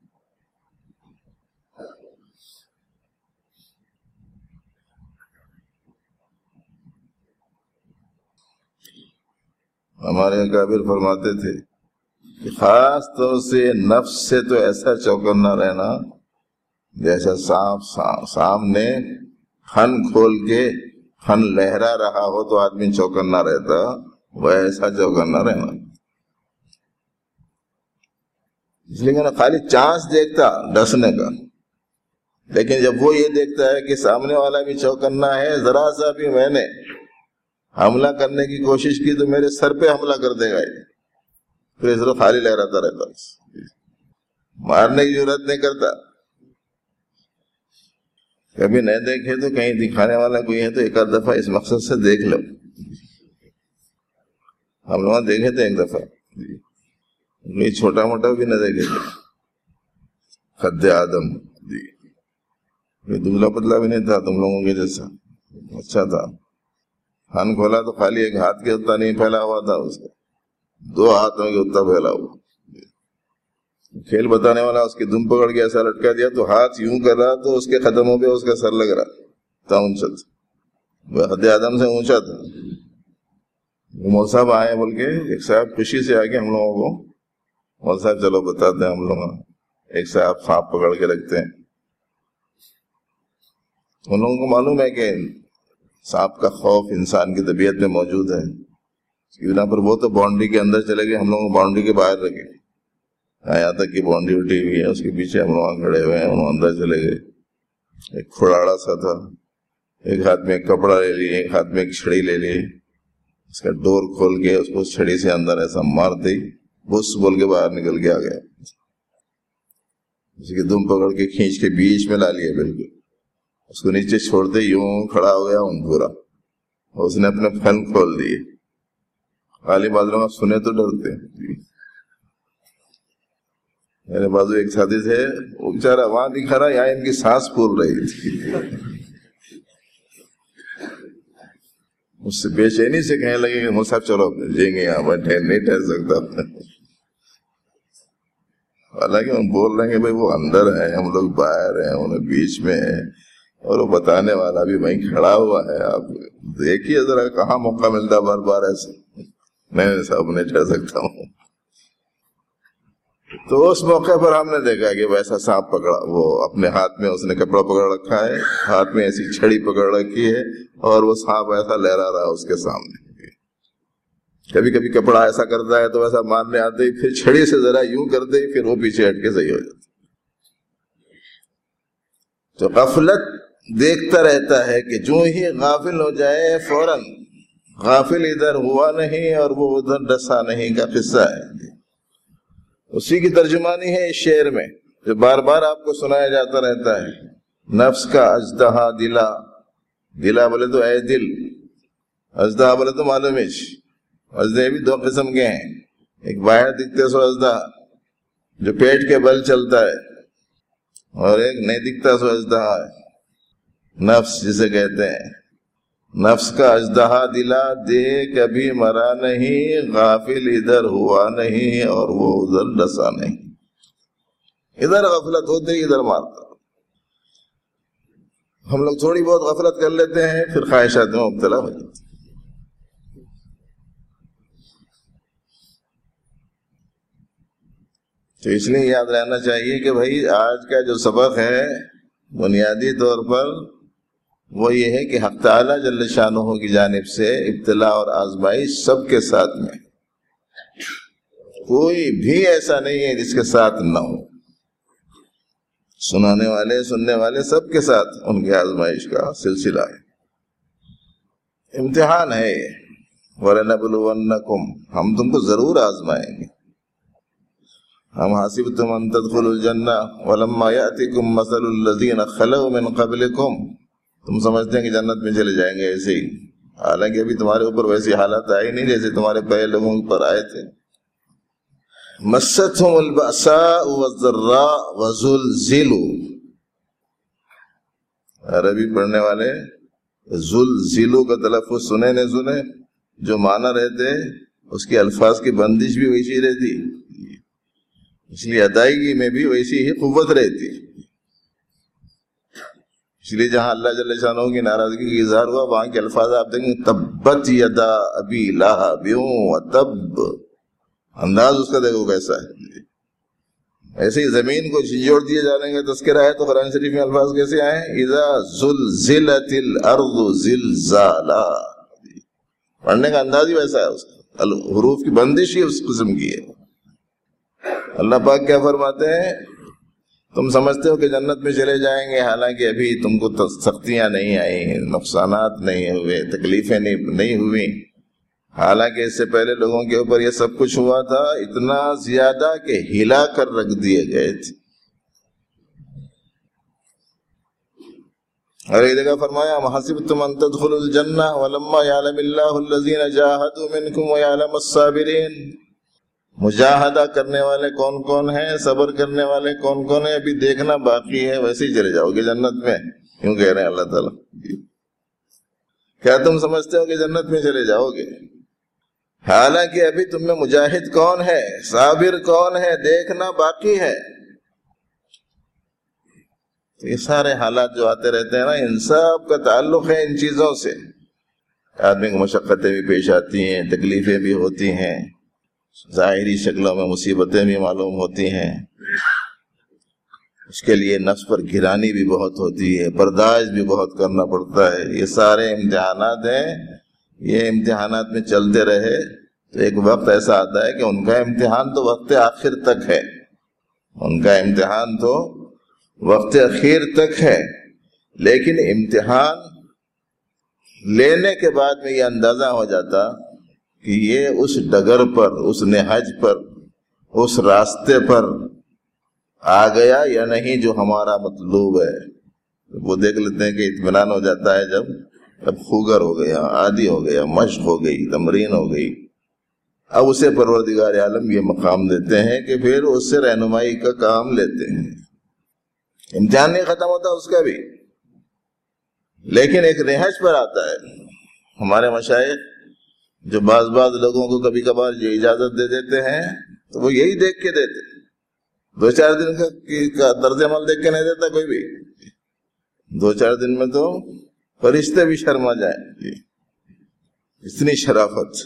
ہمارے اکابر فرماتے تھے کہ خاص طور سے نفس سے تو ایسا چوکنا رہنا جیسا سانپ سامنے پھن کھول کے پھن لہرا رہا ہو تو آدمی چوکنا رہتا، وہ ایسا چوکنا رہنا. اس لیے کہ خالی چانس دیکھتا ڈسنے کا، لیکن جب وہ یہ دیکھتا ہے کہ سامنے والا بھی چوکنا ہے، ذرا سا بھی میں نے حملہ کرنے کی کوشش کی تو میرے سر پہ حملہ کر دے گا، پھر اس طرح خالی لہراتا رہتا، مارنے کی ضرورت نہیں کرتا. کبھی نہیں دیکھے تو کہیں دکھانے والا کوئی ہے تو ایک آدھ دفعہ اس مقصد سے دیکھ لو. ہم لوگ دیکھے تھے ایک دفعہ، کوئی چھوٹا موٹا بھی نہ دیکھے تھے، خد آدم جی، کوئی دبلا پتلا بھی نہیں تھا تم لوگوں کے جیسا، اچھا تھا. ہن کھولا تو خالی ایک ہاتھ کے اتنا نہیں پھیلا ہوا تھا، اس کا دو ہاتھوں کے اتنا پھیلا ہوا. کھیل بتانے والا اس کی دم پکڑ کے ایسا لٹکا دیا تو ہاتھ یوں کر رہا تو اس کے قدموں پہ اس کا سر لگ رہا تھا، اونچا تھا، وہ حد آدم سے اونچا تھا. مول صاحب آئے بول کے، ایک صاحب خوشی سے آ کے ہم لوگوں کو، مول صاحب چلو بتاتے ہیں ہم لوگ. ایک صاحب سانپ پکڑ کے رکھتے ہیں، ان لوگوں کو معلوم ہے کہ سانپ کا خوف انسان کی طبیعت میں موجود ہے، اس کی بنا پر وہ تو باؤنڈری کے اندر چلے گئے، ہم لوگوں کو باؤنڈری کے باہر رکھے، یہاں تک کہ باؤنڈری اٹھی ہوئی ہے، اس کے پیچھے ہم لوگ کھڑے ہوئے ہیں، انہوں اندر چلے گئے. ایک کھڑاڑا سا تھا، ایک ہاتھ میں ایک کپڑا لے لیے، ایک ہاتھ میں ایک چھڑی لے لی، اس کا ڈور کھول کے اس کو چھڑی سے اندر ایسا مار دی، بس بول کے باہر نکل کے آ گیا. اس کی دم پکڑ کے کھینچ کے بیچ میں لا لیا، بالکل اس کو نیچے چھوڑتے یوں کھڑا ہو گیا ان پورا، اس نے اپنے پھن کھول دیے. خالی بازو میں سنے تو ڈرتے. میرے بازو ایک ساتھی تھے، وہ بیچارہ وہاں دکھا رہا، یہاں ان کی سانس پھول رہی تھی. اس سے بے چینی سے کہنے لگے کہ مول صاحب چلو جائیں گے، یہاں بیٹھے نہیں ٹھہر سکتا. حالانکہ ہم بول رہے ہیں کہ بھائی وہ اندر ہے، ہم لوگ باہر ہیں، انہیں بیچ میں ہے، اور وہ بتانے والا بھی وہیں کھڑا ہوا ہے. آپ دیکھیے ذرا کہاں موقع ملتا بار بار ایسے. میں صاحب نہیں ٹھہر سکتا ہوں. تو اس موقع پر ہم نے دیکھا کہ ویسا سانپ پکڑا، وہ اپنے ہاتھ میں اس نے کپڑا پکڑ رکھا ہے، ہاتھ میں ایسی چھڑی پکڑ رکھی ہے، اور وہ سانپ ایسا لہرا رہا اس کے سامنے. کبھی کبھی کپڑا ایسا کرتا ہے تو ویسا مارنے آتے ہی پھر چھڑی سے ذرا یوں کرتے ہی پھر وہ پیچھے ہٹ کے صحیح ہو جاتا. تو غفلت دیکھتا رہتا ہے کہ جو ہی غافل ہو جائے فوراً غافل ادھر ہوا نہیں اور وہ ادھر ڈسا نہیں کا قصہ ہے. اسی کی ترجمانی ہے اس شعر میں جو بار بار آپ کو سنایا جاتا رہتا ہے. نفس کا اژدہا دلا، دلا بولے تو اے دل، اژدہا بولے تو معلوم ہے. اژدہے بھی دو قسم کے ہیں، ایک باہر دکھتے سو اژدہا جو پیٹ کے بل چلتا ہے، اور ایک نہیں دکھتا سو اژدہا ہے، نفس جسے کہتے ہیں. نفس کا اژدہا دلا دے کبھی مرا نہیں، غافل ادھر ہوا نہیں اور وہ ادھر ڈسا نہیں. ادھر غفلت ہوتے ہی ادھر مارتا. ہم لوگ تھوڑی بہت غفلت کر لیتے ہیں پھر خواہشات میں مبتلا ہو جاتے. تو اس لیے یاد رہنا چاہیے کہ بھائی آج کا جو سبق ہے بنیادی طور پر وہ یہ ہے کہ حق تعالیٰ جل شانہ کی جانب سے ابتلا اور آزمائش سب کے ساتھ میں، کوئی بھی ایسا نہیں ہے جس کے ساتھ نہ ہو. سنانے والے سننے والے سب کے ساتھ ان کی آزمائش کا سلسلہ ہے، امتحان ہے یہ. وَلَنَبْلُوَنَّكُمْ، ہم تم کو ضرور آزمائیں گے. ہم حَسِبْتُمْ أَن تَدْخُلُوا الْجَنَّةَ وَلَمَّا يَأْتِكُمْ مَثَلُ الَّذِينَ خَلَوْا مِن قَبْلِكُمْ، تم سمجھتے ہیں کہ جنت میں چلے جائیں گے ایسے ہی، حالانکہ ابھی تمہارے اوپر ویسی حالات آئی نہیں جیسے تمہارے پہلے لوگوں پر آئے تھے. مَسَّتْهُمُ الْبَأْسَاءُ وَالضَّرَّاءُ وَزُلْزِلُوا، عربی پڑھنے والے زلزلو کا تلفظ سنے نہ سنے، جو معنی رہتے اس کے الفاظ کی بندش بھی ویسی رہتی، اس لیے ادائیگی میں بھی ویسی ہی قوت رہتی. اس لیے جہاں اللہ جل شانہ کی ناراضگی کا اظہار ہوا وہاں کے الفاظ آپ دیکھیں گے تبت یدا ابی لہب وتب، انداز اس کا دیکھو کیسا ہے. ایسے ہی زمین کو جھنجھوڑ دیے جانے کا تذکرہ ہے تو قرآن شریف میں الفاظ کیسے آئے ہیں؟ اذا زلزلت الارض زلزالا، پڑھنے کا انداز ہی ویسا ہے، اس کا حروف کی بندش ہی اس قسم کی ہے. اللہ پاک کیا فرماتے ہیں؟ تم سمجھتے ہو کہ جنت میں چلے جائیں گے، حالانکہ ابھی تم کو سختیاں نہیں آئیں، نقصانات نہیں ہوئے، تکلیفیں نہیں ہوئی، حالانکہ اس سے پہلے لوگوں کے اوپر یہ سب کچھ ہوا تھا، اتنا زیادہ کہ ہلا کر رکھ دیے گئے تھے. اور ایک جگہ فرمایا وَحَسِبْتُمْ أَن تَدْخُلُوا الْجَنَّةَ وَلَمَّا يَعْلَمِ اللَّهُ الَّذِينَ جَاهَدُوا مِنكُمْ وَيَعْلَمَ الصَّابِرِينَ. مجاہدہ کرنے والے کون کون ہیں، صبر کرنے والے کون کون ہیں، ابھی دیکھنا باقی ہے، ویسے ہی چلے جاؤ گے جنت میں. کیوں کہہ رہے ہیں اللہ تعالیٰ؟ کیا تم سمجھتے ہو کہ جنت میں چلے جاؤ گے، حالانکہ ابھی تم میں مجاہد کون ہے، صابر کون ہے، دیکھنا باقی ہے. یہ سارے حالات جو آتے رہتے ہیں نا، ان سب کا تعلق ہے ان چیزوں سے. آدمی کو مشقتیں بھی پیش آتی ہیں، تکلیفیں بھی ہوتی ہیں، ظاہری شکلوں میں مصیبتیں بھی معلوم ہوتی ہیں، اس کے لیے نفس پر گرانی بھی بہت ہوتی ہے، برداشت بھی بہت کرنا پڑتا ہے. یہ سارے امتحانات ہیں، یہ امتحانات میں چلتے رہے تو ایک وقت ایسا آتا ہے کہ ان کا امتحان تو وقت آخر تک ہے، ان کا امتحان تو وقت اخیر تک ہے. لیکن امتحان لینے کے بعد میں یہ اندازہ ہو جاتا کہ یہ اس ڈگر پر، اس نہج پر، اس راستے پر آ گیا یا نہیں جو ہمارا مطلوب ہے. وہ دیکھ لیتے ہیں کہ اطمینان ہو جاتا ہے جب اب خوگر ہو گیا، عادی ہو گیا، مشق ہو گئی، تمرین ہو گئی. اب اسے پروردگار عالم یہ مقام دیتے ہیں کہ پھر اس سے رہنمائی کا کام لیتے ہیں. امتحان نہیں ختم ہوتا اس کا بھی، لیکن ایک نہج پر آتا ہے. ہمارے مشائخ جو بعض بعض لوگوں کو کبھی کبھار جو اجازت دے دیتے ہیں تو وہ یہی دیکھ کے دیتے، دو چار دن کا طرز عمل دیکھ کے نہیں دیتا کوئی بھی. دو چار دن میں تو فرشتے بھی شرما جائیں، اتنی شرافت.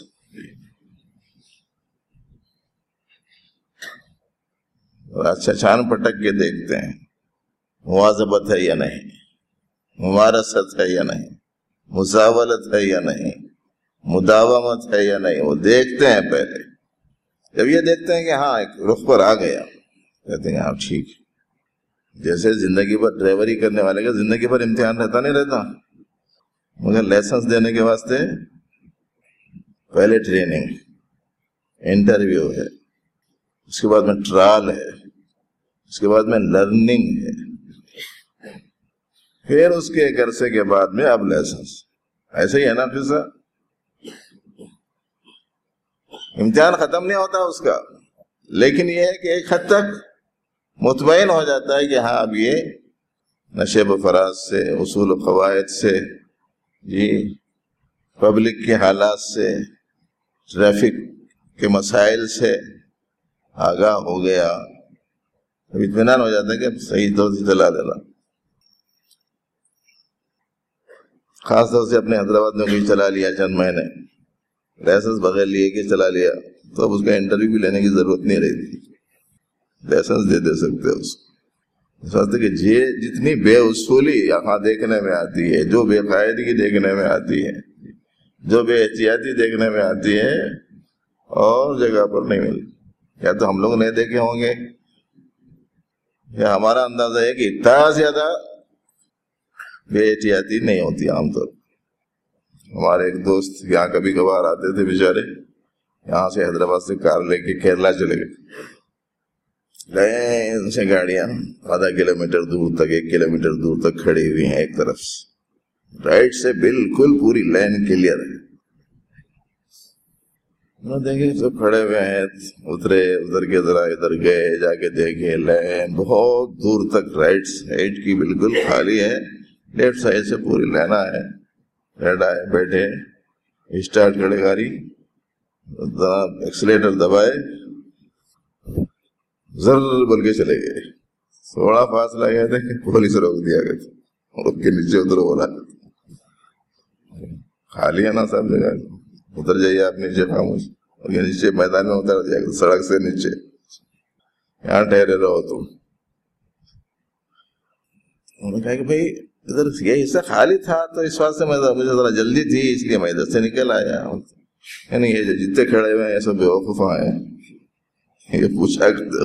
اچھا چھان پٹک کے دیکھتے ہیں مواظبت ہے یا نہیں، ممارست ہے یا نہیں، مزاولت ہے یا نہیں، مداومت ہے یا نہیں، وہ دیکھتے ہیں پہلے. جب یہ دیکھتے ہیں کہ ہاں ایک رخ پر آ گیا، کہتے ہیں ہاں ٹھیک. جیسے زندگی پر ڈرائیوری کرنے والے کا زندگی پر امتحان رہتا نہیں رہتا، مگر لائسنس دینے کے واسطے پہلے ٹریننگ، انٹرویو ہے، اس کے بعد میں ٹرائل ہے، اس کے بعد میں لرننگ ہے، پھر اس کے ایک عرصے کے بعد میں اب لائسنس. ایسے ہی ہے نا پھر سر، امتحان ختم نہیں ہوتا اس کا، لیکن یہ ہے کہ ایک حد تک مطمئن ہو جاتا ہے کہ ہاں اب یہ نشیب و فراز سے، اصول و قواعد سے، جی پبلک کے حالات سے، ٹریفک کے مسائل سے آگاہ ہو گیا. اب اطمینان ہو جاتا ہے کہ صحیح طور سے چلا لینا. خاص طور سے اپنے حیدرآباد میں کوئی چلا لیا چند مہینے، لائسنس بغیر لیے کہ چلا لیا، تو اب اس کا انٹرویو بھی لینے کی ضرورت نہیں رہتی، لائسنس دے دے سکتے اس اس واسطے کہ یہ جتنی بے اصولی یہاں دیکھنے میں آتی ہے، جو بے قاعدگی دیکھنے میں آتی ہے، جو بے احتیاطی دیکھنے میں آتی ہے، اور جگہ پر نہیں ملتی. یا تو ہم لوگ نہیں دیکھے ہوں گے، یا ہمارا اندازہ ہے کہ اتنا زیادہ بے احتیاطی نہیں ہوتی عام طور. ہمارے ایک دوست یہاں کبھی کبھار آتے تھے بیچارے، یہاں سے حیدرآباد سے کار لے کے کیرلا چلے گئے، گئے ان سے گاڑیاں آدھا کلو میٹر دور تک، ایک کلو میٹر دور تک کھڑی ہوئی ہیں ایک طرف سے، رائٹ سے بالکل پوری لائن کلیئر ہے. دیکھے سب کھڑے ہوئے ہیں، اترے، ادھر کے ذرا ادھر گئے، جا کے دیکھے لائن بہت دور تک رائٹ سائڈ کی بالکل خالی ہے، لیفٹ سائڈ سے پوری لائن ہے. بیٹھا ہے، بیٹھے، اسٹارٹ کرے گاڑی، ایکسیلیٹر دبائے, زر بول کے چلے گئے. تھوڑا فاصلہ گیا تھا کہ پولیس روک دیا گیا تھا, روک کے نیچے اترو بولا خالی ہے نا سب جگہ, اتر جائیے آپ نیچے خاموش. اور یہ نیچے میدان میں اتر دیا گیا, سڑک سے نیچے, یہاں ٹھہرے رہو تم. انہوں نے کہا کہ بھائی ادھر یہ حصہ خالی تھا تو اس واسطے میں مجھے ذرا جلدی تھی اس لیے میں ادھر سے نکل آیا. یعنی یہ جو جتنے کھڑے ہوئے ہیں یہ سب بیوقوف ہیں, یہ پوچھا کرتے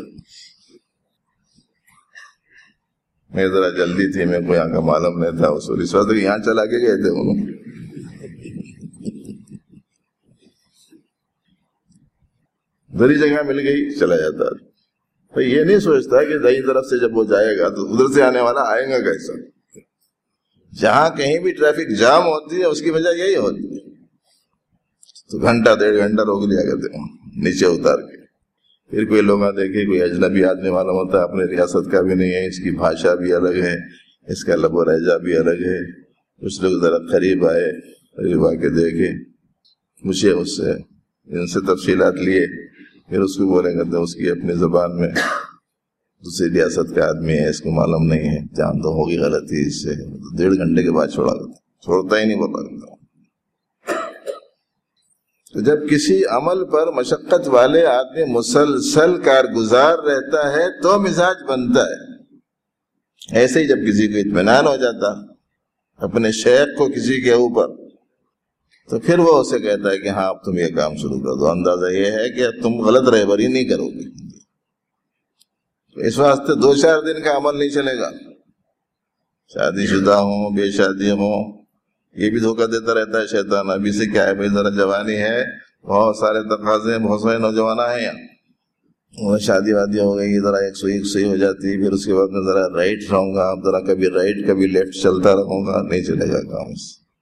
میں ذرا جلدی تھی, میں کو یہاں کا معلوم نہیں تھا اصول, اس واسطے یہاں چلا کے گئے تھے انہوں. ادھر جگہ مل گئی چلا جاتا. بھائی یہ نہیں سوچتا کہ دائیں طرف سے جب وہ جائے گا تو ادھر سے آنے والا آئے گا کیسا. جہاں کہیں بھی ٹریفک جام ہوتی ہے اس کی وجہ یہی ہوتی ہے, تو گھنٹہ ڈیڑھ گھنٹہ روک لیا کرتے ہیں نیچے اتار کے. پھر کوئی لوگ دیکھے کوئی اجنبی آدمی معلوم ہوتا ہے, اپنے ریاست کا بھی نہیں ہے, اس کی بھاشا بھی الگ ہے, اس کا لب و لہجہ بھی الگ ہے. کچھ لوگ ذرا قریب آئے, قریب آ کے دیکھے, مجھے اس سے ان سے تفصیلات لیے, پھر اس کو بولیں گے اس کی اپنی زبان میں دوسری ریاست کا آدمی ہے, اس کو معلوم نہیں ہے, جان تو ہوگی غلطی اس سے. ڈیڑھ گھنٹے کے بعد چھوڑا دیتا, چھوڑتا ہی نہیں بولا کرتا. تو جب کسی عمل پر مشقت والے آدمی مسلسل کارگزار رہتا ہے تو مزاج بنتا ہے. ایسے ہی جب کسی کو اطمینان ہو جاتا اپنے شیخ کو کسی کے اوپر, تو پھر وہ اسے کہتا ہے کہ ہاں اب تم یہ کام شروع کر دو. اندازہ یہ ہے کہ تم غلط رہبری نہیں کرو گے. اس واسطے دو چار دن کا عمل نہیں چلے گا. شادی شدہ ہوں, بے شادی ہوں, یہ بھی دھوکہ دیتا رہتا ہے شیطان. ابھی سے کیا ہے بھائی, ذرا جوانی ہے, بہت سارے تقاضے, بہت سارے نوجوان ہیں یہاں, شادی وادی ہو گئی, ذرا ایک سوئی ایک سوئی ہو جاتی, پھر اس کے بعد میں ذرا رائٹ رہوں گا, اب ذرا کبھی رائٹ کبھی لیفٹ چلتا رہوں گا, نہیں چلے گا کام.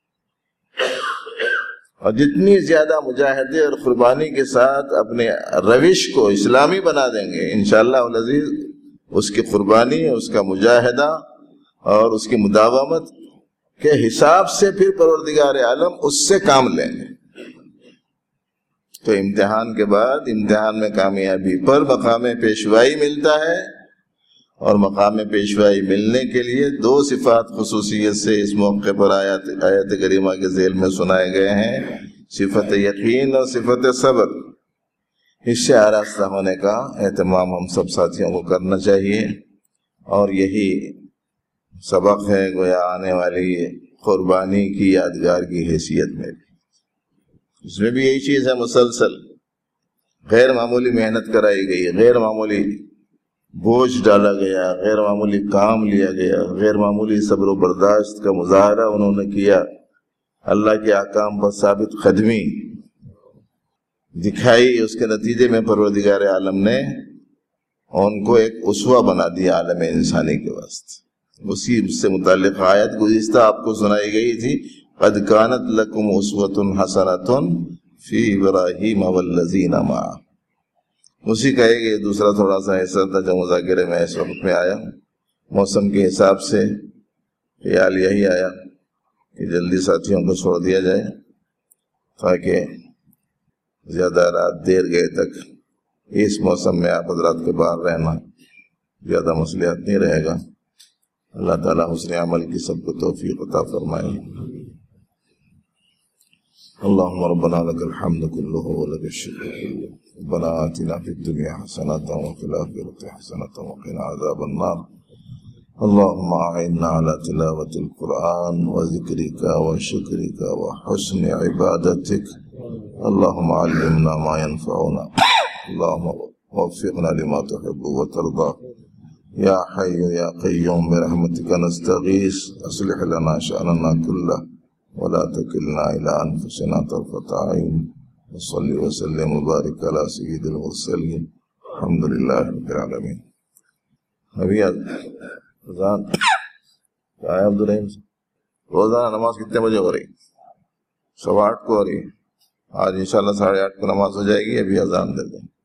اور جتنی زیادہ مجاہدے اور قربانی کے ساتھ اپنے روش کو اسلامی بنا دیں گے انشاءاللہ العزیز, اس کی قربانی, اس کا مجاہدہ اور اس کی مداومت کے حساب سے پھر پروردگار عالم اس سے کام لیں گے. تو امتحان کے بعد امتحان میں کامیابی پر مقام پیشوائی ملتا ہے, اور مقام پیشوائی ملنے کے لیے دو صفات خصوصیت سے اس موقع پر آیات آیت کریمہ کے ذیل میں سنائے گئے ہیں, صفت یقین اور صفت صبر. اس سے آراستہ ہونے کا اہتمام ہم سب ساتھیوں کو کرنا چاہیے, اور یہی سبق ہے گویا آنے والی قربانی کی یادگار کی حیثیت میں. اس میں بھی یہی چیز ہے, مسلسل غیر معمولی محنت کرائی گئی, غیر معمولی بوجھ ڈالا گیا, غیر معمولی کام لیا گیا, غیر معمولی صبر و برداشت کا مظاہرہ انہوں نے کیا, اللہ کے احکام پر ثابت قدمی دکھائی. اس کے نتیجے میں پروردگار عالم نے ان کو ایک اسوہ بنا دیا عالم انسانی کے واسطے. اسی سے متعلق آیت گزشتہ آپ کو سنائی گئی تھی, قد کانت لکم اسوۃ حسنۃ فی ابراہیم والذین معہ. اسی کا ایک دوسرا تھوڑا سا حصہ تھا جو مذاکرے میں اس وقت میں آیا. موسم کے حساب سے خیال یہی آیا کہ جلدی ساتھیوں کو چھوڑ دیا جائے تاکہ زیادہ رات دیر گئے تک اس موسم میں آپ حضرات کے باہر رہنا زیادہ مصلحت نہیں رہے گا. اللہ تعالیٰ حسن عمل کی سب کو توفیق عطا فرمائے. اللهم ربنا لك الحمد كله ولك الشكر كله. ربنا آتنا في الدنيا حسنة وفي الآخرة حسنة وقنا عذاب النار. اللهم أعنا على تلاوة القرآن وذكرك وشكرك وحسن عبادتك. اللهم علمنا ما ينفعنا. اللهم وفقنا لما تحب وترضى. يا حي يا قيوم برحمتك نستغيث, اصلح لنا شأننا كله ولا تكلنا إلى أنفسنا طرفة عين. وصلي وسلم وبارك على سيد المرسلين. الحمد لله رب العالمين. ابھی اذان کیا ہے عبد الرحیم سے؟ روزانہ نماز کتنے بجے ہو رہی؟ سوا آٹھ کو ہو رہی. آج انشاءاللہ ساڑھے آٹھ کو نماز ہو جائے گی. ابھی اذان دے دیں.